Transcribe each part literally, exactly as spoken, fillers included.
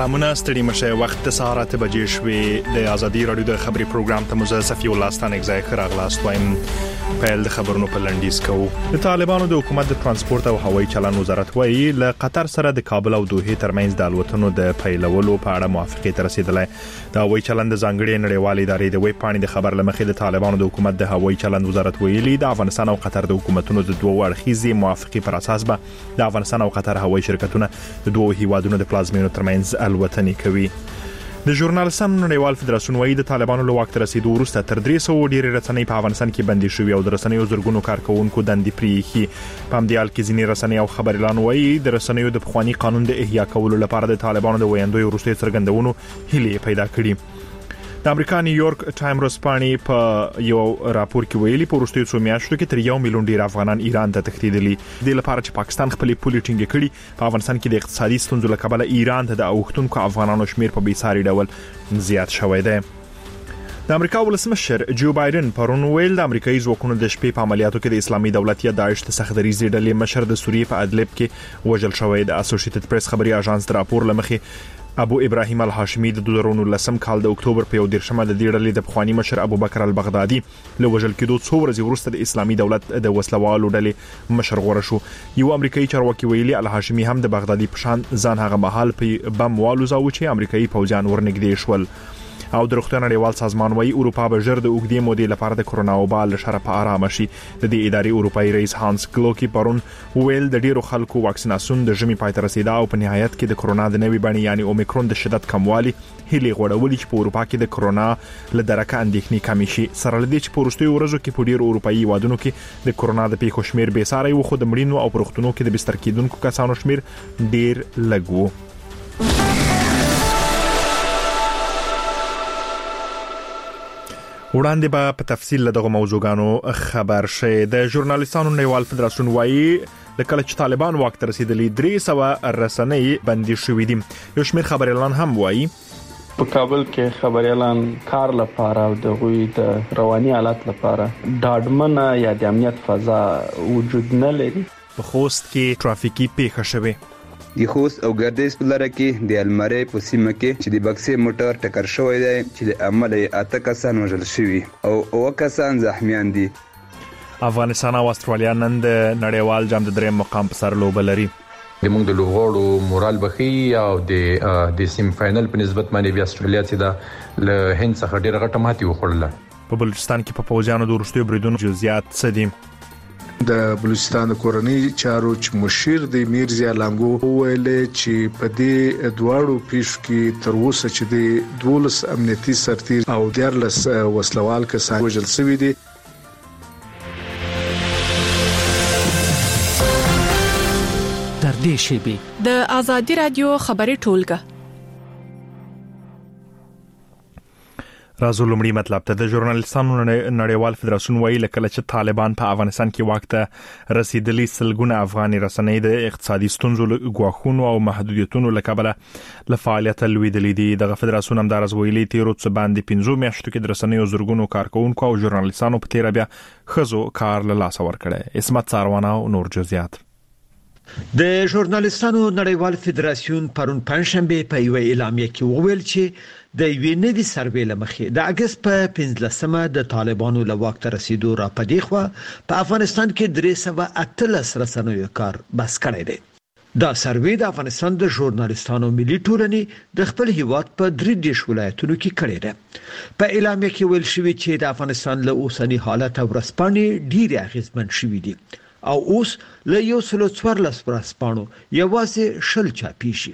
سلامونه ستړي مشه وخت د سهار اته بجې شوې د ازادي رادیو د خبري پروګرام ته مزه صفي الله ستانه ځای خراغلاست وایم پیل د خبرونو په لنډیز کوو. د طالبانو د حکومت د ترانسپورت او هوایي چلن وزارت وایي له قطر سره د کابل او دوحه ترمنځ د الوتنو د پیلولو په اړه موافقه ته رسیدلای. د هوایي چلن د ځانګړي نړیوالې ادارې د ویب پاڼې د خبر لمخې د طالبانو د حکومت د هوایي چلن وزارت ویلي د افغانستان او قطر د حکومتونو د دوه اړخیزې موافقه پر اساس به د افغانستان او قطر هوایي شرکتونه د دوه هیوادونو د پلازمینو ترمنځ الوتنې کوي. د ژورنالیستانو نړیوال فدراسیون وايي د طالبانو له واک ته رسیدو وروسته تر درې سوه ډیرې رسنۍ په افغانستان کې بندي شوې او د رسنیو زرګونو کارکونکو دندې پریښي. په همدې حال کې ځینې رسنۍ او خبريالان وايي د رسنیو د پخوانی قانون د احیا کولو لپاره د طالبانو د ویاندوی وروستي څرګندونو هیله پیدا کړي. د امریکا نیویارک ټایم ورځپاڼې په یو راپور کې ویلي په وروستیو څو میاشتو کې تر یو میلیون ډیر افغانان ایران ته تښتېدلي د لپاره چې پاکستان خپلې پولې ټینګې کړي. په افغانستان کې د اقتصادي ستونزو له کبله ایران ته د اوښتونکو افغانانو شمیر په بیساري ډول زیات شوی دی. د امریکا ولسمشر جو بایدن پرون ویل د امریکایي ځواکونو د شپې په عملیاتو کې د اسلامي دولت یا داعش د سختدریزې ډلې مشر د سوریې په ادلب کې وژل شوی. د اسوسییټډ پریس خبري اژانس د راپور لمخې ابو ابراهیم الهاشمی د دوه زره نولسم کال د اکتوبر په یو دیرشمه د دې ډلې د پخوانی مشر ابو بکر البغدادي له وژل کېدو څو ورځې وروسته د اسلامي دولت د وسلوالو ډلې مشر غوړه شو. یو امریکایي چارواکي ویلي الهاشمی هم د بغدادي په شان ځان هغه مهال په بم والوزاو چې امریکایي پوځیان ورنږدې شول. او د روغتیا نړیوال سازمان وايي اروپا به ژر د اوږدې مودې لپاره د کرونا وبا له شره په آرام شي. د دې ادارې اروپایي رئیس هانس کلوکی پرون ویل د ډیرو خلکو واکسیناسیون د ژمي پای ته رسیدا او په نهایت کې د کرونا د نوې بڼې یعنی اومیکرون د شدت کموالي هلي غوړولې چې په اروپا کې د کرونا له درکه اندېښنې کمی شي. سره لدې چې په وروستیو ورځو کې په ډیرو اروپایي هیوادونو کې د کرونا د پیښو شمیر بې ساري و خو د مړینو او پروختونو کې د بستر کېدونکو کسانو شمیر ډیر لږ و. وړاندې به په تفصیل له دغه موضوعګانو خبر شي. د ژورنالیستانو نړیوال فدراسیون وايي د کله چې طالبان واک ته رسیدلي درې سوه رسنۍ بندي شوې دي. یو شمېر خبريالان هم وايي په کابل کې خبريالان کار لپاره او د غوي د رواني حالت لپاره ډاډمنه یا د امنیت فضا وجود نه لري. په خوست کې ترافیکي پیښه شوه. د خوست او ګردیز په لاره کې د المری په سیمه کې چې د بکسې موټر ټکر شوی دی چې د عمل اته کسان وژل شوي او اوه کسان زخمیان دي. افغانستان او استرالیا نن د نړیوال جام د دریم مقام په سر لوبه لري. د موږ د لوغړو مورال بخي او د د سیم فائنل په نسبت باندې بیا استرالیا چې د له هند څخه ډیره غټه ماتې وخوړله. په بلوچستان کې په پوځیانو د وروستیو بریدونو جزئیات څه دي؟ د بلوچستان کورنۍ چارو چې مشیر د میرزا لانګو ویل چې په دې دواړو پیښو کې تر اوسه چې د دولس امنیتي سرتیر او دیارلس وسلوال کسان وژل شوي دي. در دې شیبه د ازادي رادیو خبري ټولګه راځو لومړی مطلب ته. د ژورنالیستانو نړیوال فدراسیون وايي لکه چې طالبان په افغانستان کې واک ته رسیدلي سلګونه افغاني رسنۍ د اقتصادي ستونزو غواخونو او محدودیتونو لکبله له فعالیت لویدلې دي. د فدراسیون همدارز ویلي تیرو څه باندې پنځو میاشتو کې د رسنیو زرګونو کارکونکو او ژورنالیستانو په تیر بیا خزو کار له لاس ور کړي. اسمت ساروانه او نور جزئیات. د ژورنالیستانو نړیوال فدراسیون پرون پنځشنبه په یو اعلامیه کې وویل چې د یوې نوې سروې لمخې د اگست په پنځلسمه د طالبانو له واک ته رسیدو را پدې خو په افغانستان کې درې سوه اتلس رسنیو کار بس کړی دی. دا سروې د افغانستان د ژورنالیستانو ملي ټولنې د خپل هیواد په درې دیش ولایتونو کې کړی دی. په اعلامیه کې ویل شوی چې د افغانستان له اوسنی حالت ورسپانې ډیر اغیزمن شوی دي او اوس له یو سلو څوارلس ورسپانو یوازې شل چاپی شي.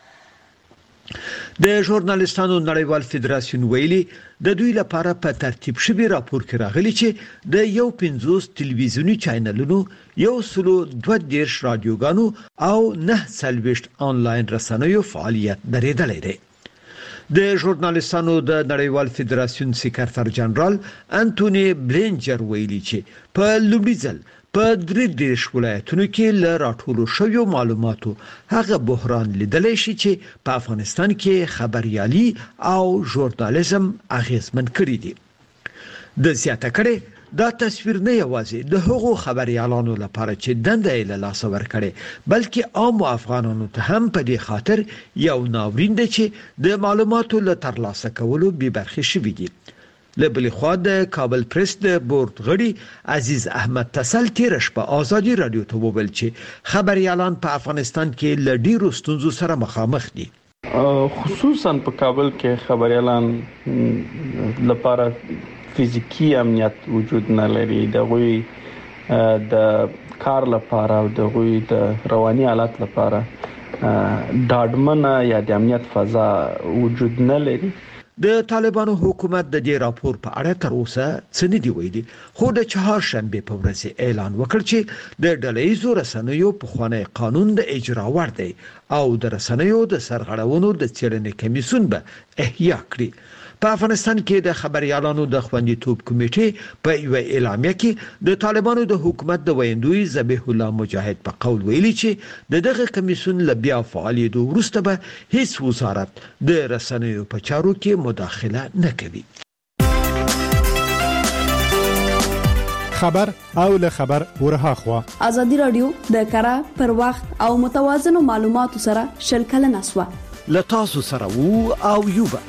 د ژورنالیستانو نړیوال فدراسیون ویلي د دوی لپاره په ترتیب شوی راپور کې راغلی چې د یو پنځوس ټلویزیونی چینلونو یو سلو دوه دیرش رادیوګانو او نه څلوېښت آنلاین رسنیو فعالیت درېدلی دی. د ژورنالیستانو د نړیوال فدراسیون سکرټر جنرال انټونی بلینجر ویلي چې په لومړي ځل په درې دیرش ولایتونو کې له راټولو شویو معلوماتو هغه بحران لیدلی شي چې په افغانستان کې خبريالي او ژورنالیزم اغیزمن کړی دي. د زیاته کړي دا تصویر نه یوازې د هغو خبريالانو لپاره چې دنده یې له لاسه ورکړي بلکې عام افغانانو ته هم په دې خاطر یو ناورین دی چې د معلوماتو له ترلاسه کولو بې برخې شوي دي. له بلې خوا د کابل پریس د بورډ غړي عزیز احمد تسل تیر شپه آزادي رادیو ته وویل چې خبريالان په افغانستان کې له ډیرو ستونزو سره مخامخ دي. خصوصا په کابل کې خبريالان لپاره فزیکی امنیت وجود نه لري. دغوی د کار لپاره او دغوی د رواني حالت لپاره ډاډمنه یا د امنیت فضا وجود نه لري. د طالبانو حکومت د دې راپور په اړه تر اوسه څه نه دی ویلي، خو د چهارشنبه په ورځ اعلان وکړ چې د ډلهیزو رسنیو په خوانی قانون د اجرا ور دی او د رسنیو د سرغړونو د څېړنې کمیسیون به احیا کړي. په افغانستان کې د خبريالانو د خوندیتوب کمیټې په یو اعلامیه کې د طالبانو د حکومت د ویندوی ذبیح الله مجاهد په قول ویلي چې د دغه کمیسیون له بیا فعالیت وروسته به هیڅ وزارت د رسنیو په چارو کې مداخله نه کوي. خبر او له خبر ورها خوا ازادي رادیو د کره پر وخت او متوازن معلوماتو سره شلکل نسوه لتاسو سره وو او یوبا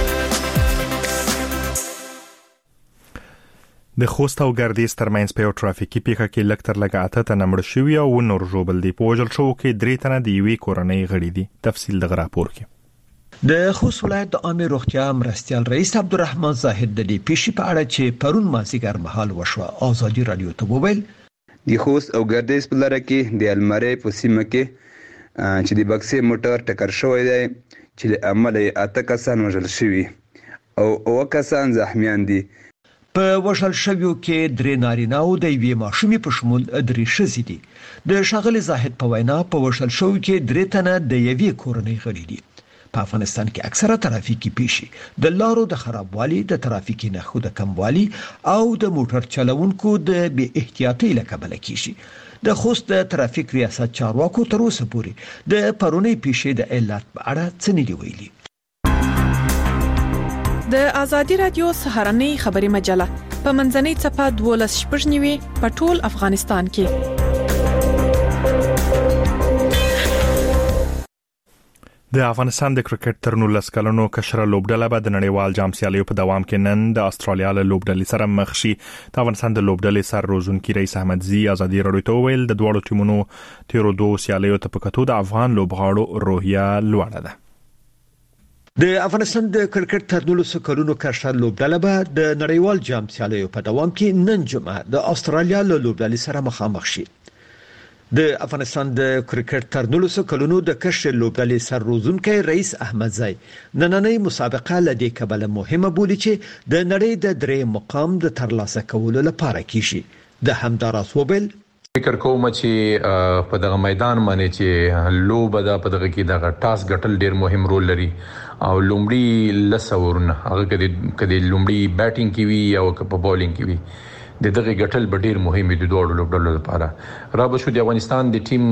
د خوست او ګردیز ترمنځ په یو ټرافیکي پیښه کې لکتر لګا اته تنه مړ شوي او نور ژوبل دي. په وژل شو کې درې تنه د یوې کورنۍ غړي دي. تفصیل د راپور کې د خوست ولایت د عامه روغتیا مرستيال رئیس عبدالرحمن زاهد د دې پیښې په اړه چې پرون مازیګر مهال وشوه آزادي رادیو ته وویل د خوست او ګردیز په لاره کې د المرې په سیمه کې چې د بکسې موټر ټکر شوی دی چې د عمل اته کسان وژل شوي او اوه کسان زخمیان دي. په وژل شویو کې درې نارینه او د یوې ماشومې په شمول درې ښځې دي. د ښاغلي زاهد په وینا په وژل شویو کې درې تنه د یوې کورنۍ غړي دي. په افغانستان کې اکثره ترافیکي پیښې د لارو د خرابوالي، د ترافیکي نښو د کموالي او د موټر چلوونکو د بې احتیاطۍ له کبله کیږي. د خوست د ترافیک ریاست چارواکو تر اوسه پورې د پرونی پیښې د علت په اړه څه نه دی ویلي. د ازادي رادیو سهارنۍ خبري مجله په منځنۍ چپه دولس شپږ نیوي په ټول افغانستان کې. د افغانستان د کرکټ تر نولس کلونو کشره لوبډله به د نړیوال جام سیالیو په دوام کې نن د استرالیا له لوبډلې سره مخ شي. د افغانستان د لوبډلې سر روزونکي رئیس احمدزي ازادي رادیو ته ویل د دوه ټیمونو تیرو دوه سیالیو ته په کتو د افغان لوبغاړو روحیه لوړه ده. د افغانستان د کرکټ تر نولس کلونو کشره لوبډله به د نړیوال جام سیالیو په دوام کې نن جمعه د استرالیا له لوبډلې سره مخامخ شي. د افغانستان د کرکټ تر نولس کلونو د کشر لوبډلې سر روزونکي رئیس احمدزي نننۍ مسابقه لدې کبله مهمه بولي چې د نړۍ د درې مقام د ترلاسه کولو لپاره کیږي. د همداراز وبل فکر کوم چې په دغه میدان باندې چې لوبه ده په دغه کې دغه ټاس ګټل ډیر مهم رول لري او لومړی لسورن هغه کې د لومړی بیټینګ کې وی او په بولینګ کې وی د دغه ګټل به ډیر مهم دي دوه لوبډلو لپاره. را به شو د افغانستان د ټیم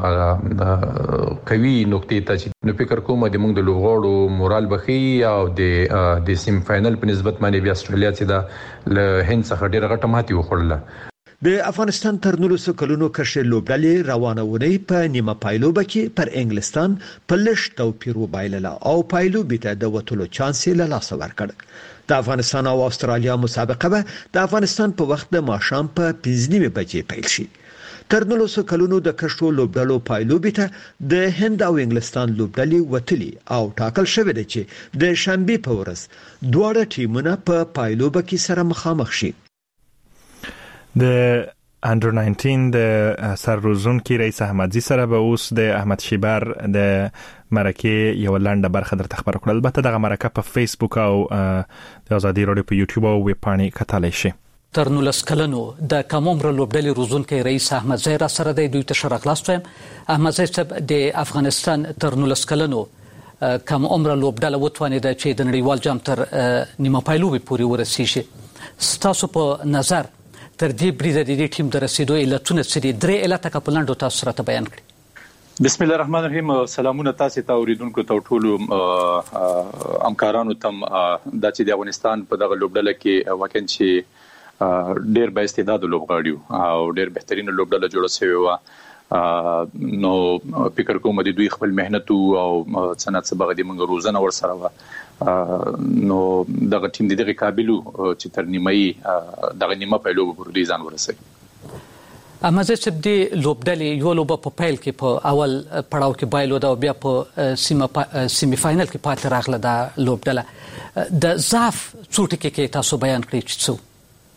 قوي نقطې ته چې نو فکر کوم د موږ د لوبغاړو مورال بخي او د د سیم فائنل په نسبت باندې بیا استرالیا چې دا له هند څخه ډیر غټه ماتې وخوړله. د افغانستان تر نولس کلونو کشر لوبډلې روانونه په نیمه پایلوبه کې پر انګلستان په لږ توپیر وبایلله او پایلوبې ته د وټولو چانس له لاس ورکړ. د افغانستان او استرالیا مسابقه به د افغانستان په وخت د ماښام په پنځه نیمه بجې پیل شي. تر نولس کلونو د کشر لوبډلو پایلوبې ته د هند او انګلستان لوبډلې وټلي او ټاکل شوې ده چې د شنبه په ورځ دواړه ټیمونه په پایلوبه کې سره مخامخ شي. د انډر ناینټین د سر روزونکي رئیس احمدزي سره به اوس د احمد شیبر د مرکه یو لنډه برخه درته خبر کړل. البته دغه مرکه په فیسبوک او د ازادي رادیو په یوټیوب او ویب پاڼې کتلی شي. تر نولس کلنو د کمومره لوبډلې روزونکي رئیس احمدزي را سره د دوی ته شرغلاست وایم. احمدزي صاحب د افغانستان تر نولس کلنو کم عمره لوبډله وتوانید چې د نړیوال جام تر نیمه پایلوبې پورې ورسیږي. ستاسو په نظر تر دې بریده د دې ټیم د رسیدو علتونه څه دي؟ درې علته که په لنډو تاسو راته بیان کړئ. بسم الله الرحمن الرحیم. سلامونه تاسو ته اوریدونکو ته ټولو همکارانو ته. دا چې د افغانستان په دغه لوبډله کې واقعا چې ډېر با استعداد لوبغاړي او ډېر بهترین لوبډله جوړه شوی و نو فکر کوم د دوی خپل مهنت او صنعت سبغه د منګ روزنه ور سره و نو دغه ټیم د دغه قابلیت چې تر نیمه دغه نیمه په لوب پر دي ځان ورسوي. امازه چې د لوبډلې یو لوب په پیل کې په اول پړاو کې بایلو دا بیا په سیمه سیمه فائنل کې پاتې راغله دا لوبډله د ضعف څوټ کې تاسو بیان کړی چې څو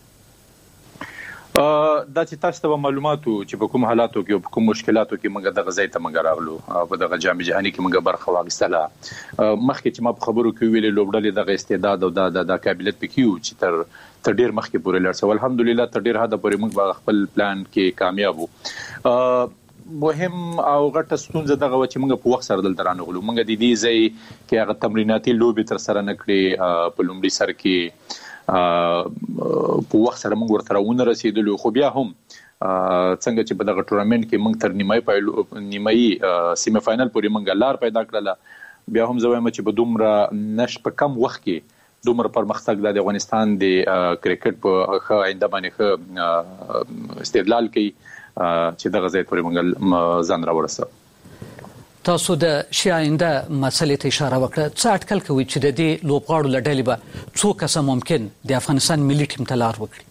دا چې تاسو ته معلوماتو چې په کوم حالاتو کې په کوم مشکلاتو کې موږ د غزای ته موږ راغلو په دغه جام جهاني کې موږ برخه واخیستله مخکې چې ما په خبرو کې ویلې لوبډلې د استعداد او د د قابلیت پکې و چې تر تر ډیر مخکې پورې لړسو الحمدلله تر ډیر حد پورې موږ خپل پلان کې کامیاب وو مهم او غټه ستونزه دغه چې موږ په وخت سره دلته رانغلو موږ د دې ځای کې هغه تمریناتي لوبي تر سره نکړي په لومړي سر کې په وخت سره موږ ورته راونه رسیدلو خو بیا هم څنګه چې په دغه ټورنمنت کې موږ تر نیمه پای نیمه سیمه فائنل پورې موږ لار پیدا کړله بیا هم زه وایم چې په دومره نش په کم وخت کې دومره پرمختګ د افغانستان د کرکټ په ښه آینده باندې ښه استدلال کوي چې دغه ځای پورې موږ ځان راورسو. تاسو د شاینده مسلې ته اشاره وکړه څه اټکل کوي چې د دې لوبغاړو لړلې به څو کسه ممکن د افغانستان ملي ټیم ته لار وکړي؟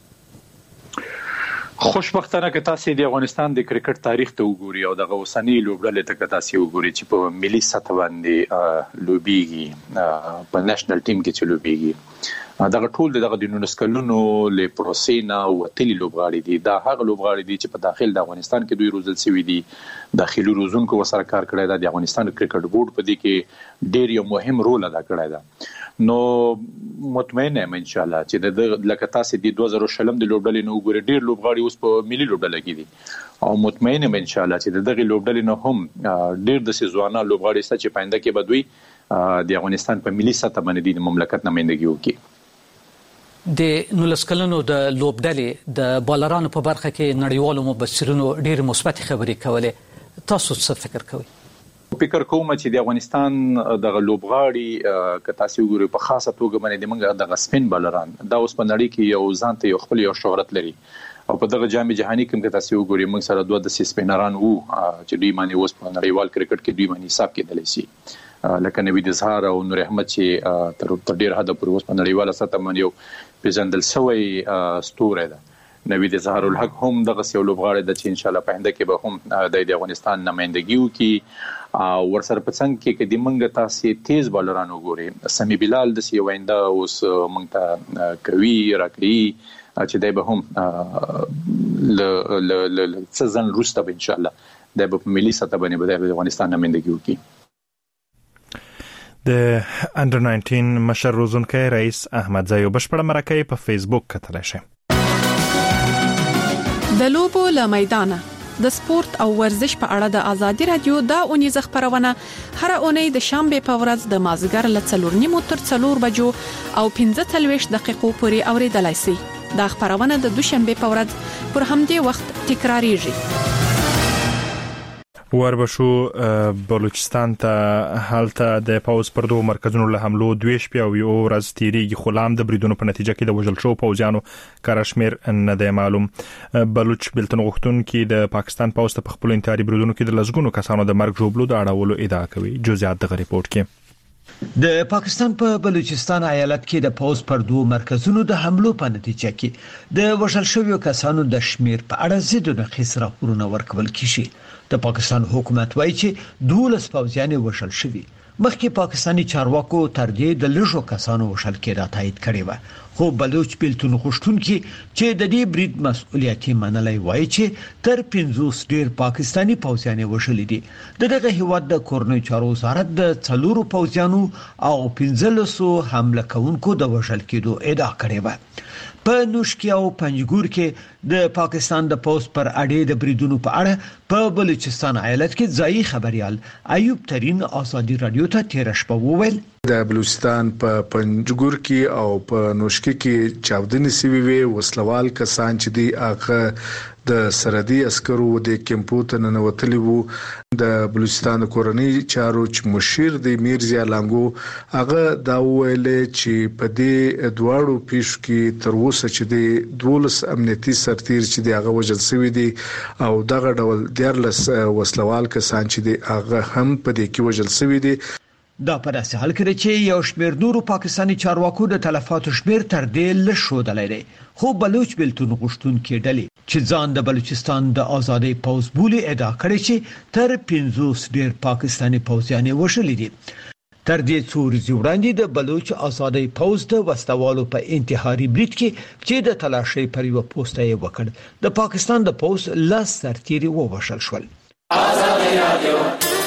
خوشبختانه که تاسو د افغانستان د کرکټ تاریخ ته وګورئ او د غوسنی لوبډلې ته تاسو وګورئ چې په ملي سطح باندې لوبيږي په نېشنل ټیم کې چې لوبيږي دغه ټول دغه د نونسکلونو له پروسینا او تلی لوبغاړي دي دا هغه لوبغاړي دي چې په داخل د افغانستان کې دوی روزل شوی دي داخلي روزونکو سره کار کړی دا د افغانستان کرکټ بورډ په دې کې ډېر یو مهم رول ادا کړی دا نو مطمئن یم ان شاء الله چې د لکه تاسو د دوه زره شلم د لوبډلې نو ګوري ډېر لوبغاړي اوس په ملي لوبډله کې دي او مطمئن یم ان شاء الله چې دغه لوبډلې نو هم ډېر د سيزوانا لوبغاړي ست چې پاینده کې بدوي د افغانستان په ملي سطح باندې د مملکت نمائندګي وکړي. د نولسکلنو د لوبډلې د بالرانو په برخه کې نړیوالو مبصرینو ډېر مثبت خبرې کولې تاسو څه فکر کوئ؟ فکر کوم چې د افغانستان د لوبغاړي که تاسو وګورئ په خاصه توګه باندې د منګه د سپین بالران دا اوس په نړۍ کې یو ځان ته یو خپل یو شهرت لري او په دغه جام جهاني کې که تاسو وګورئ موږ سره دوه د سپینران وو چې دوی باندې اوس په نړیوال کرکټ کې دوی باندې حساب کېدلی شي لکه نوید اظهار او نور احمد چې تر ډیر حد پورې اوس په نړیواله سطح باندې یو پیژندل شوی ستوره ده نوید اظهار الحق هم دغه یو لوبغاړی د چې ان شاء الله په هنده کې به هم د افغانستان نمائندګي وکړي او ورسره په څنګ کې کې د منګ تاسو تیز بالرانو ګوري سمي بلال د سی وینده اوس منګ ته کوي راکړي چې دای به هم ل ل ل سزن روسته ان شاء الله د په ملي سطح باندې د افغانستان نمائندګي وکړي. د انډر ناینټین مشر روزونکي رئیس احمد زایو بشپړه مرکه په فیسبوک کتلی شئ. د لوبو له میدانه د سپورت او ورزش په اړه د ازادي رادیو دا اونیزه خبرونه هر اونۍ د شنبه په ورځ د مازیګر له څلور نیمو تر څلور بجو او پنځه څلوېښت دقیقو پورې اوریدلای شئ. دا خبرونه د دوشنبه په ورځ پر همدې وخت تکراریږي. وربشو بلوچستان ته حالته د پاوز پر دوه مرکزونو له حملو دوه شپې او یو ورځ تیریږي خلام د بریدونو په نتیجه کې د وژل شو پوځیانو کارشمیر نه دی معلوم. بلوچ بلتن غوښتون کې د پاکستان پاوز ته خپل انتحاري بریدونو کې د لزګونو کسانو د مرګ جوړولو د اړولو ادعا کوي. جزئیات د ریپورت کې د پاکستان په بلوچستان ایالت کې د پاوز پر دوه مرکزونو د حملو په نتیجه کې د وژل شویو کسانو د شمیر په اړه زیاتونه خسره راپورونه ورکول کیږي. د پاکستان حکومت وایي چې دولس پوځیان وژل شوي. مخکې پاکستانی چارواکو تر دې د لږو کسانو وژل کېدا تایید کړی و خو بلوچ بلتون غوښتون کې چې د دې برید مسؤلیت منلای وایي چې تر پنځوس ډیر پاکستانی پوځیان وژل دي. دغه هیواد د کورنۍ چارو وزارت د څلورو پوځیانو او پنځلسو حمله کوونکو د وژل کېدو ادعا کړې و. په نوشکی او پنجګور کې د پاکستان د پوز پر اړې د بریدونو په اړه په بلوچستان ایالت کې ځایي خبريال ایوب ترين ازادي رادیو ته تیر شپه وویل د بلوچستان په پنجګور کې او په نوشکی کې چاودنې سوي وي وسلوال کسان چې دی هغه د سرحدي عسکرو د کمپو ته ننوتلي وو د بلوچستان کورنۍ چارو چې مشیر دی میرزا لانګو هغه دا ویل چې په دې دواړو پیښو کې تر اوسه چې د دولس امنیتي سرتیر چې دی هغه وژل شوی دی او دغه ډول دیارلس وسلوال کسان چې دی هغه هم په دې کې وژل شوی دی. دا په داسې حال کې چې یو شمېر نورو پاکستاني چارواکو د تلفاتو شمېر تر دې لږ ښودلی دی، خو بلوچ بیلتون غوښتونکي ډلې چې ځان د بلوچستان د آزادۍ پوځ بولي ادعا کړې چې تر پنځوس ډېر پاکستاني پوځیان یې وژلي دي. تر دې څو ورځې وړاندې د بلوچ آزادۍ پوځ د وسلوالو په انتحاري برید کې چې د تلاشۍ پر یوه پوسټه یې وکړ د پاکستان د پوځ لس سرتیري ووژل شول. آزادۍ رادیو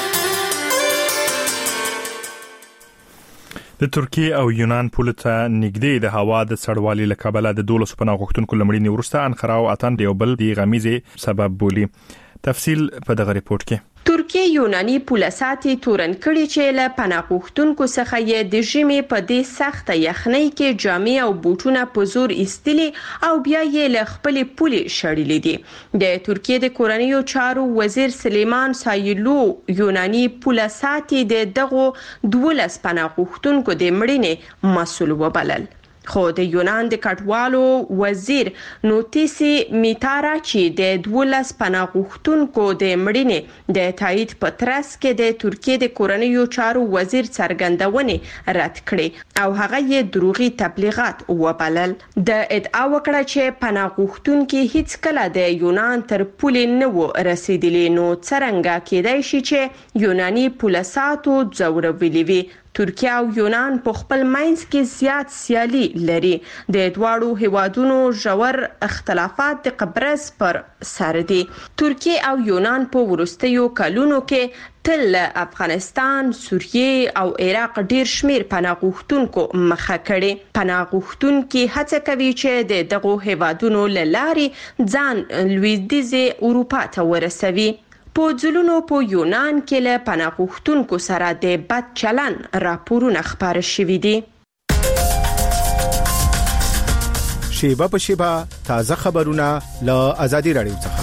د ترکیه او یونان پوله ته نږدې د هوا د سړوالي له کبله د دولس پناه غوښتونکو لمړینې وروسته انقره او اتن یو بل دی غمیزه سبب بولی. تفصیل په دغه ریپورت کې. ترکیه یوناني پولساتي تورن کړي چې له پناه غوښتونکو څخه یې د ژمي په دې سخته یخنۍ کې جامې او بوټونه په زور ایستلي او بیا یې له خپل پولې شړلې دي. د ترکیه د کورنیو چارو وزیر سلیمان سایلو یوناني پولساتي د دغو دولس پناه غوښتونکو د مړینې مسؤل وبلل. خو د یونان د کډوالو وزیر نوتیسی میتارا چې د دولس پناه غوښتونکو د مړینې د تایید په ترڅ کې د ترکیه د کورنیو چارو وزیر څرګندونې رد کړې او هغه یې دروغي تبلیغات وبلل. د ادعا وکړه چې پناه غوښتونکي هیڅ کله د یونان تر پولې نه و رسیدلی، نو څرنګه کېدای شي چې یوناني پولساتو ځورولي وي. ترکیه او یونان په خپل منځ کې زیات سیالي لري. د دواړو هیوادونو ژور اختلافات د قبرص پر سر دي. ترکیه او یونان په وروستیو کلونو کې تل افغانستان، سوریه او عراق ډیر شمیر پناه غوښتونکو مخه کړي. پناه غوښتونکي هڅه کوي چې د دغو هیوادونو له لارې ځان لویدیځه اروپا ته ورسوي. په ځلونو په یونان کې له پناه غوښتونکو سره د بد چلن راپورونه خبر شوي دي. شیبه په شیبه تازه خبرونه له آزادي رادیو څخه.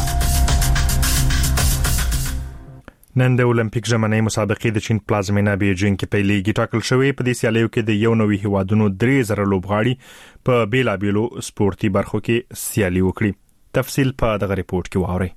نن د اولمپیک ژمنۍ مسابقې د چین پلازمینه بیجینګ کې پیلېږي. ټاکل شوی په دې سیالیو کې د یو نوي هیوادونو درې زره لوبغاړي په بیلابیلو سپورتي برخو کې سیالي وکړي. تفصیل په دغه ریپورت کې واورئ.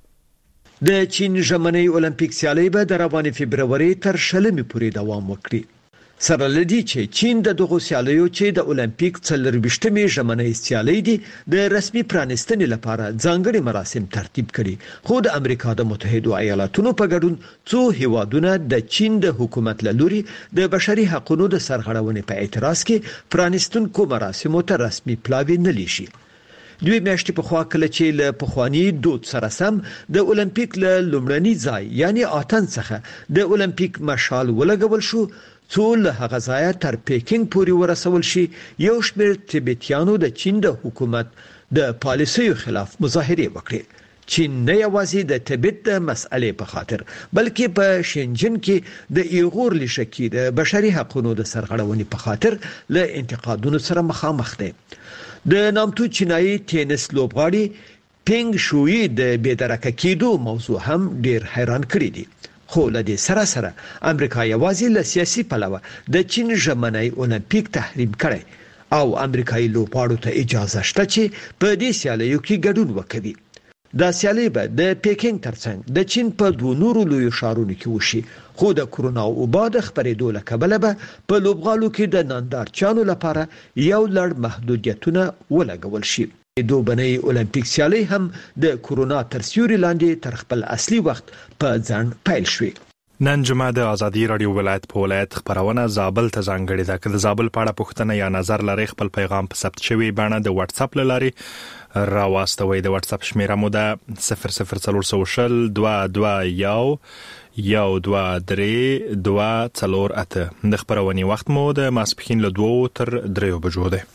د چین ژمنۍ اولمپیک سیالۍ به د روانې فبروري تر شلمې پورې دوام وکړي. سره لدی چې چین د دغه سیالیو چې د اولمپیک څلرويشتمې ژمنۍ سیالۍ دي د رسمي پرانستنې لپاره ځانګړي مراسم ترتیب کړي، خو د امریکا د متحده ایالاتونو په ګډون څو هیوادونه د چین د حکومت له لوري د بشري حقوقو د سرغړونې په اعتراض کې پرانستونکو مراسمو ته رسمي پلاوی نه لیشي. دوی میاشتې په خوا کله چې له پخوانی دود سره سم د اولمپیک له لومړني ځای یعنی آتن څخه د اولمپیک مشال ولګول شو، څو له هغه ځای تر پیکینګ پورې ورسول شي. یو شمېر تبتیانو د چین د حکومت د پالیسیو خلاف مظاهره وکړه. چین نه یوازې د تبت د مسئلې په خاطر بلکې په شنجن کې د ایغور لشکې د بشري حقوقو د سرغړونې په خاطر له انتقادونو سره مخامخ دی. د نامتو چینایي ټینس لوبغاړي پینګ شوی د بېدرکه کېدو موضوع هم ډیر حیران کړی دی. خو له دې سره سره امریکا یوازې له سیاسي پلوه د چین ژمنۍ اولمپیک تحریم کړي او امریکایي لوبغاړو ته اجازه شته چې په دې سیالیو کې ګډون وکړي. دا سیالي به د پیکینګ ترڅنګ د چین په دوه نورو لویو ښارونو کې وشي، خو د کورونا وبا د خپرېدو له کبله به په لوبغالو کې د نندارچیانو لپاره یو لړ محدودیتونه ولګول شي. دوبنۍ اولمپیک سیالي هم د کورونا تر سیوري لاندې تر خپل اصلي وخت په ځان پیل شوې. نن جمعه د آزادي رادیو ولایت په ولایت خبرونه زابل ته ځانګړې ده. که د زابل په اړه پوښتنه یا نظر لرئ خپل پیغام په ثبت شوی بڼه د واتس اپ لارې راواستوئ. د واتس اپ شمیره مو ده صفر صفر څلور سوه شل دوه دوه یو یو دوه درې دوه څلور اته. د خبرونې وخت مو د ماسپښین له دوو تر دریو بجو ده.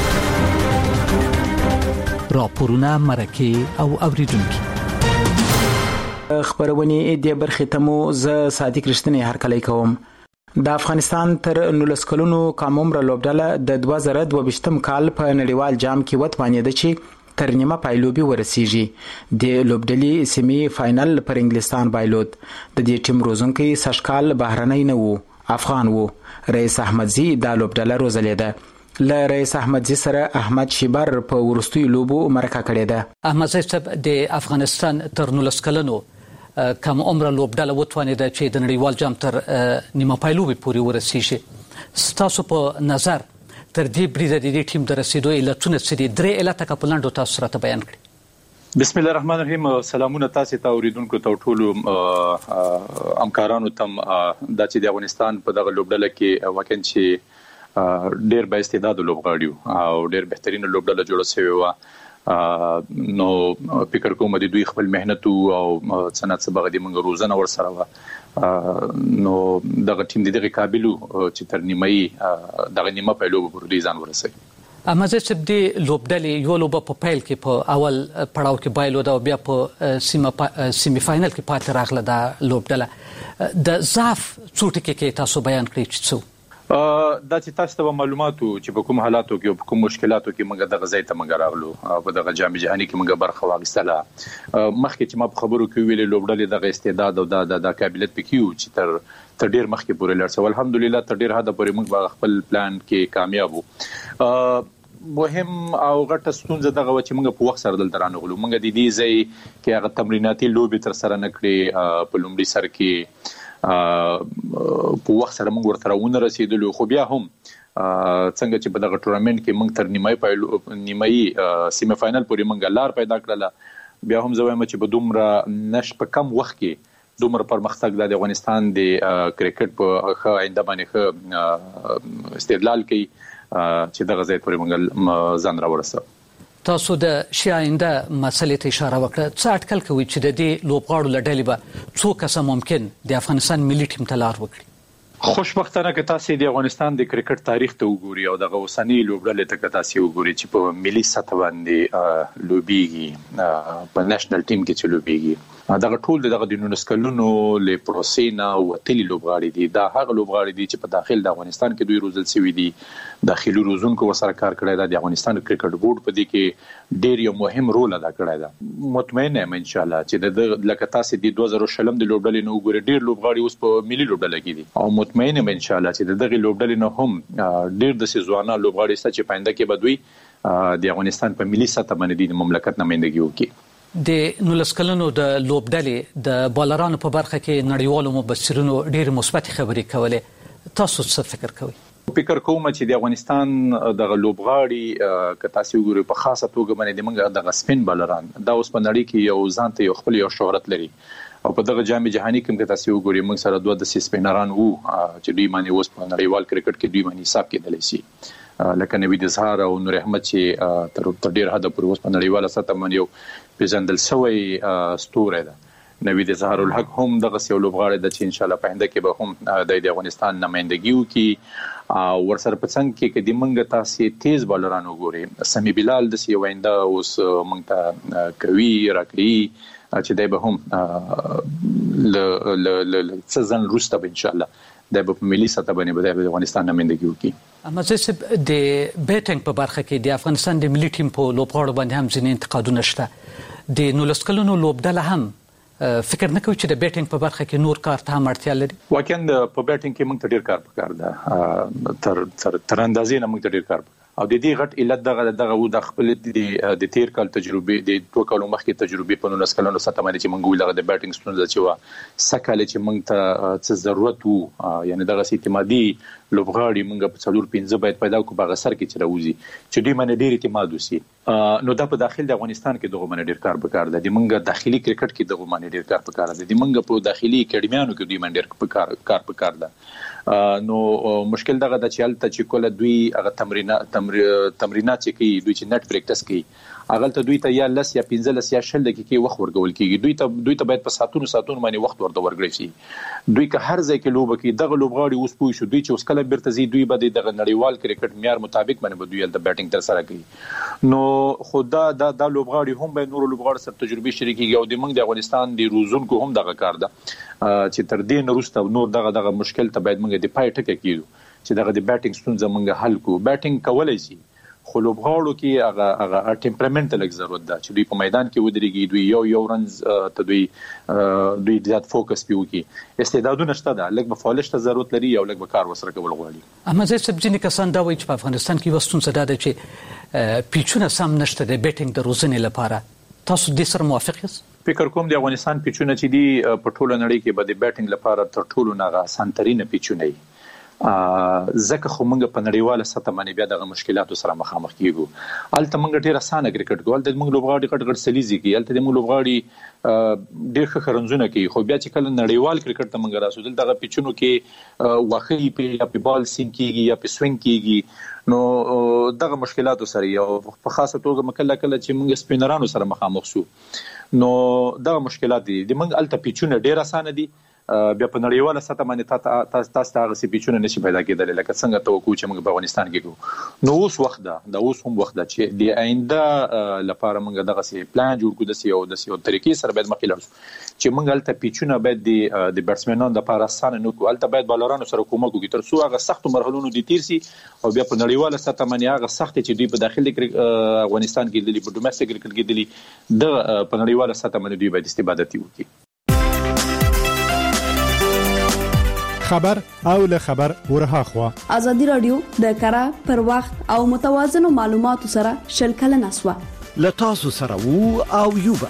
راپورونه مرکه او اوریدونکو خبرونه د برخې ته مو ز صادق رښتینی هرکلی کوم. د افغانستان تر نولس کلونو کم عمر لوبډله د دوه زره دوه ویشتم کال په نړیوال جام کې وتوانېده چې تر نیمه پایلوبي ورسیږي. د لوبډلې سیمي فائنل پر انګلستان بایلود. د دې ټیم روزونکي سشکال بهرنۍ نه وو، افغان وو. رئیس احمدزي د لوبډله روزلېده. ل رئیس احمدزي سره احمد شیبر په ورستي لوبو مرکه کړې ده. احمدزي صاحب د افغانستان تر نولس کلونو کم عمر لوبډله وتوانېده چې د نړیوال جام تر نیمه پایلوبي پورې ورسیږي. ستاسو په نظر تر دې بریده د دې ټیم د رسیدو علتونه څه دي؟ درې علته که په لنډو تاسو راته بیان کړئ. بسم الله الرحمن الرحیم. سلامونه تاسو ته اوریدونکو ته ټولو همکارانو ته. د چې د افغانستان په دغه لوبډله کې واقعا چې ډېر با استعداد لوبغاړي او ډېر بهترین لوبډله جوړه شوې و. نو فکر کوم د دوی خپل مهنت او صنعت سبغه د منګ روزنه ور سره و. نو دغه ټیم د دغه قابلیو چې تر نیمایي دغه نیمه په لوب پر دوی ځان ورسي. امازه چې د لوبډلې یو لوب په پیل کې په اول پړاو کې بایلو دا بیا په سیمه سیمي فائنل کې پاتې راغله د لوبډله. د ضعف څوټ کې تاسو بیان کړئ چې څو دا چې تاسو ته معلوماتو چې په کوم حالاتو کې او په کوم مشکلاتو کې موږ د غزا ته موږ راغلو په دغه جام جهاني کې موږ برخه واخیستله. مخکې چې ما په خبرو کې ویلې لوبډلې د استعداد او د د قابلیت پکې و چې تر تر ډیر مخکې پورې لړسو. الحمدلله تر ډیر حد پورې موږ خپل پلان کې کامیاب وو. مهم او غټه ستونزه دغه چې موږ په وخت سره دلته رانغلو. موږ د دې ځای کې هغه تمریناتي لوبي تر سره نکړي په لومړي سر کې په وخت سره موږ ورته راونه رسیدلو. خو بیا هم څنګه چې په دغه ټورنمنت کې موږ تر نیمایي پایلو نیمایي سیمه فائنل پورې موږ لار پیدا کړله. بیا هم زه وایم چې په دومره نش په کم وخت کې دومره پرمختګ د افغانستان د کرکټ په ښه آینده باندې ښه استدلال کوي چې دغه ځای پورې موږ ځان راورسو. تاسو د شي آینده مسلې ته اشاره وکړه. څه اټکل کوي چې د دې لوبغاړو لړلې به څو کسه ممکن د افغانستان ملي ټیم ته لار وکړي؟ خوشبختانه که تاسو د افغانستان د کرکټ تاریخ ته وګورئ او د اوسنۍ لوبډلې ته تاسو وګورئ چې په ملي سطح باندې لوبيږي په نېشنل ټیم کې چې لوبيږي دغه ټول دغه د نولس کلونو له پروسینا او تلی لوبغاړي دي. دا هغه لوبغاړي دي چې په داخل د افغانستان کې دوی روزل شوی دي. داخلي روزونکو ورسره کار کړی دی. د افغانستان کرکټ بورډ په دې کې ډېر یو مهم رول ادا کړی دی. مطمئن یم ان شاء الله چې د لکه تاسو د دوه زره شلم د لوبډلې نو ګوري ډېر لوبغاړي اوس په ملي لوبډله کې دي او مطمئن یم ان شاء الله چې دغه لوبډلې نو هم ډېر د سيزوانه لوبغاړي ست چې پاینده کې بدوي د افغانستان په ملي سطح باندې د مملکت نمائندګي وکړي. د نولس کلونو د لوبډلې د بالرانو په برخه کې نړیوالو مبصرینو ډېر مثبت خبرې کولې. تاسو څه فکر کوئ؟ فکر کوم چې د افغانستان د لوبغاړي که تاسو وګورئ په خاصه توګه باندې د موږ د سپین بالران دا اوس په نړۍ کې یو ځان ته یو خپل یو شهرت لري او په دغه جام جهاني کې که تاسو وګورئ موږ سره دوه د سپینران وو چې دوی باندې اوس په نړیوال کرکټ کې دوی باندې حساب کېدلی شي لکه نوید اظهار او نور احمد چې تر ډیر حد پورې اوس په نړیواله سطح باندې یو پیژندل شوی ستوری ده. نوید اظهار الحق هم دغه یو لوبغاړی د چې ان شاء الله په آینده کې به هم د افغانستان نمائندګي وکړي او ورسره په څنګ کې کې د منګ تاسو تیز بالران وګورئ. سمی بلال د سی وینده اوس مونږ ته کوي راکړي چې دای به هم ل ل ل سزن روسته به ان شاء الله د په ملي سطح باندې د افغانستان نمائندګي وکړي. اما زه د بیټینګ په برخه کې د افغانستان د ملي ټیم په لوبغاړو باندې هم ځینې انتقادونه شته. د نولس کلونو لوبډله هم فکر نه کوي چې د بیټینګ په برخه کې نور کار ته هم اړتیا لري؟ واقعا په بیټینګ کې موږ ته ډیر کار پکار ده. تر تر تر اندازې نه موږ ته ډیر کار او د دې غټ علت دغه دغه د خپل د تیر کال تجربه د دوه کالو مخکې تجربه په نولس کلونو سطح باندې چې موږ ولغه د بیټینګ ستونزه چې و سکهاله چې موږ ته څه ضرورت وو یعنی دغه اعتمادي لوبغاړي موږ په څلور پنځه باید پیدا کو په غسر کې چې راوځي چې دوی باندې ډیر اعتماد وسی. نو دا په داخل د افغانستان کې دغه باندې ډیر کار وکړ د موږ داخلي کرکټ کې دغه باندې ډیر کار وکړ د موږ په داخلي اکیډمیانو کې دوی باندې ډیر کار کار وکړ ده. نو مشکل دغه د چالت چې کوله دوی هغه تمرینات تمرینات چې کوي دوی چې نت پریکټس کوي هغه ته دوی ته یا لس یا پنځه لس یا شل دقیقې وخت ورکول کیږي. دوی ته دوی ته باید په ساتونو ساتونو باندې وخت ورته ورکړي شي. دوی که هر ځای کې لوبه کوي دغه لوبغاړي اوس پوه شو دوی چې اوس کله بیرته ځي دوی به دغه نړیوال کرکټ معیار مطابق باندې به دوی د بیټینګ تر سره کوي. نو خدا دا د لوبغاړي هم به نور لوبغاړي سره تجربه شریکي او د موږ د افغانستان د روزونکو هم دغه کار ده چې تر دې نورسته نور دغه دغه مشکل ته باید موږ د پای ټکه کیږو چې دغه د بیټینګ ستونزه موږ حل کو. بیټینګ کولای شي خو لوبغاړو کې هغه هغه ټمپرامنت لږ ضرورت ده چې دوی په میدان کې ودرېږي دوی یو یو رنز ته دوی دوی زیات فوکس پیو کې استعدادونه شته ده لږ به فعالیت ته ضرورت لري او لږ به کار وسره کول غواړي. اما زه چې ځینې کسان دا وایي چې په افغانستان کې وستون څه ده چې پیچونه سم نشته د بیټینګ د روزنې لپاره. تاسو د سره موافق یاست؟ فکر کوم د افغانستان پیچونه چې دی په ټوله نړۍ کې به د بیټینګ لپاره تر ټولو نه اسانترینه پیچونه دي. ځکه خو موږ په نړیواله سطح باندې بیا دغه مشکلاتو سره مخامخ کیږو. الته موږ ډیر اسانه کرکټ کوو. الته موږ لوبغاړي غټ غټ سلیزي کوي. الته موږ لوبغاړي ډیر ښه خرنزونه کوي. خو بیا چې کله نړیوال کرکټ ته موږ راسو دلته پیچونو کې واخی په یا په بال سین کیږي یا په سوینګ کیږي. نو دغه مشکلاتو سره یو په خاصه توګه مکله کله چې موږ سپینرانو سره مخامخ شو نو دغه مشکلات دي. د موږ الته پیچونه ډیر اسانه دي. بیا په نړیواله سطح باندې تاسو تاسو ته هغه پیچونه نشي پیدا کېدل لکه څنګه توقع چې موږ په افغانستان کې کوو. نو اوس وخت ده د اوس هم وخت ده چې د آینده لپاره موږ دغه سي پلان جوړ کړو د سیو د سیو طریقې سره باید مخې لاړ شو چې موږ الته پیچونه باید د د بیټسمنانو لپاره اسانه نه کوو. الته باید بالرانو سره کومک وکړي تر څو هغه سخت مرحلونو دي تیر سي او بیا په نړیواله سطح باندې هغه سخت چې دوی په داخلي افغانستان کې دي په ډومېسټک کرکټ کې دي د په نړیواله سطح باندې دوی باید استفاده وکړي. خبر او له خبر ورها خوا ازادي رادیو د کارا پر وخت او متوازنو معلوماتو سره شلکل نسوه له تاسو سره وو او یوبا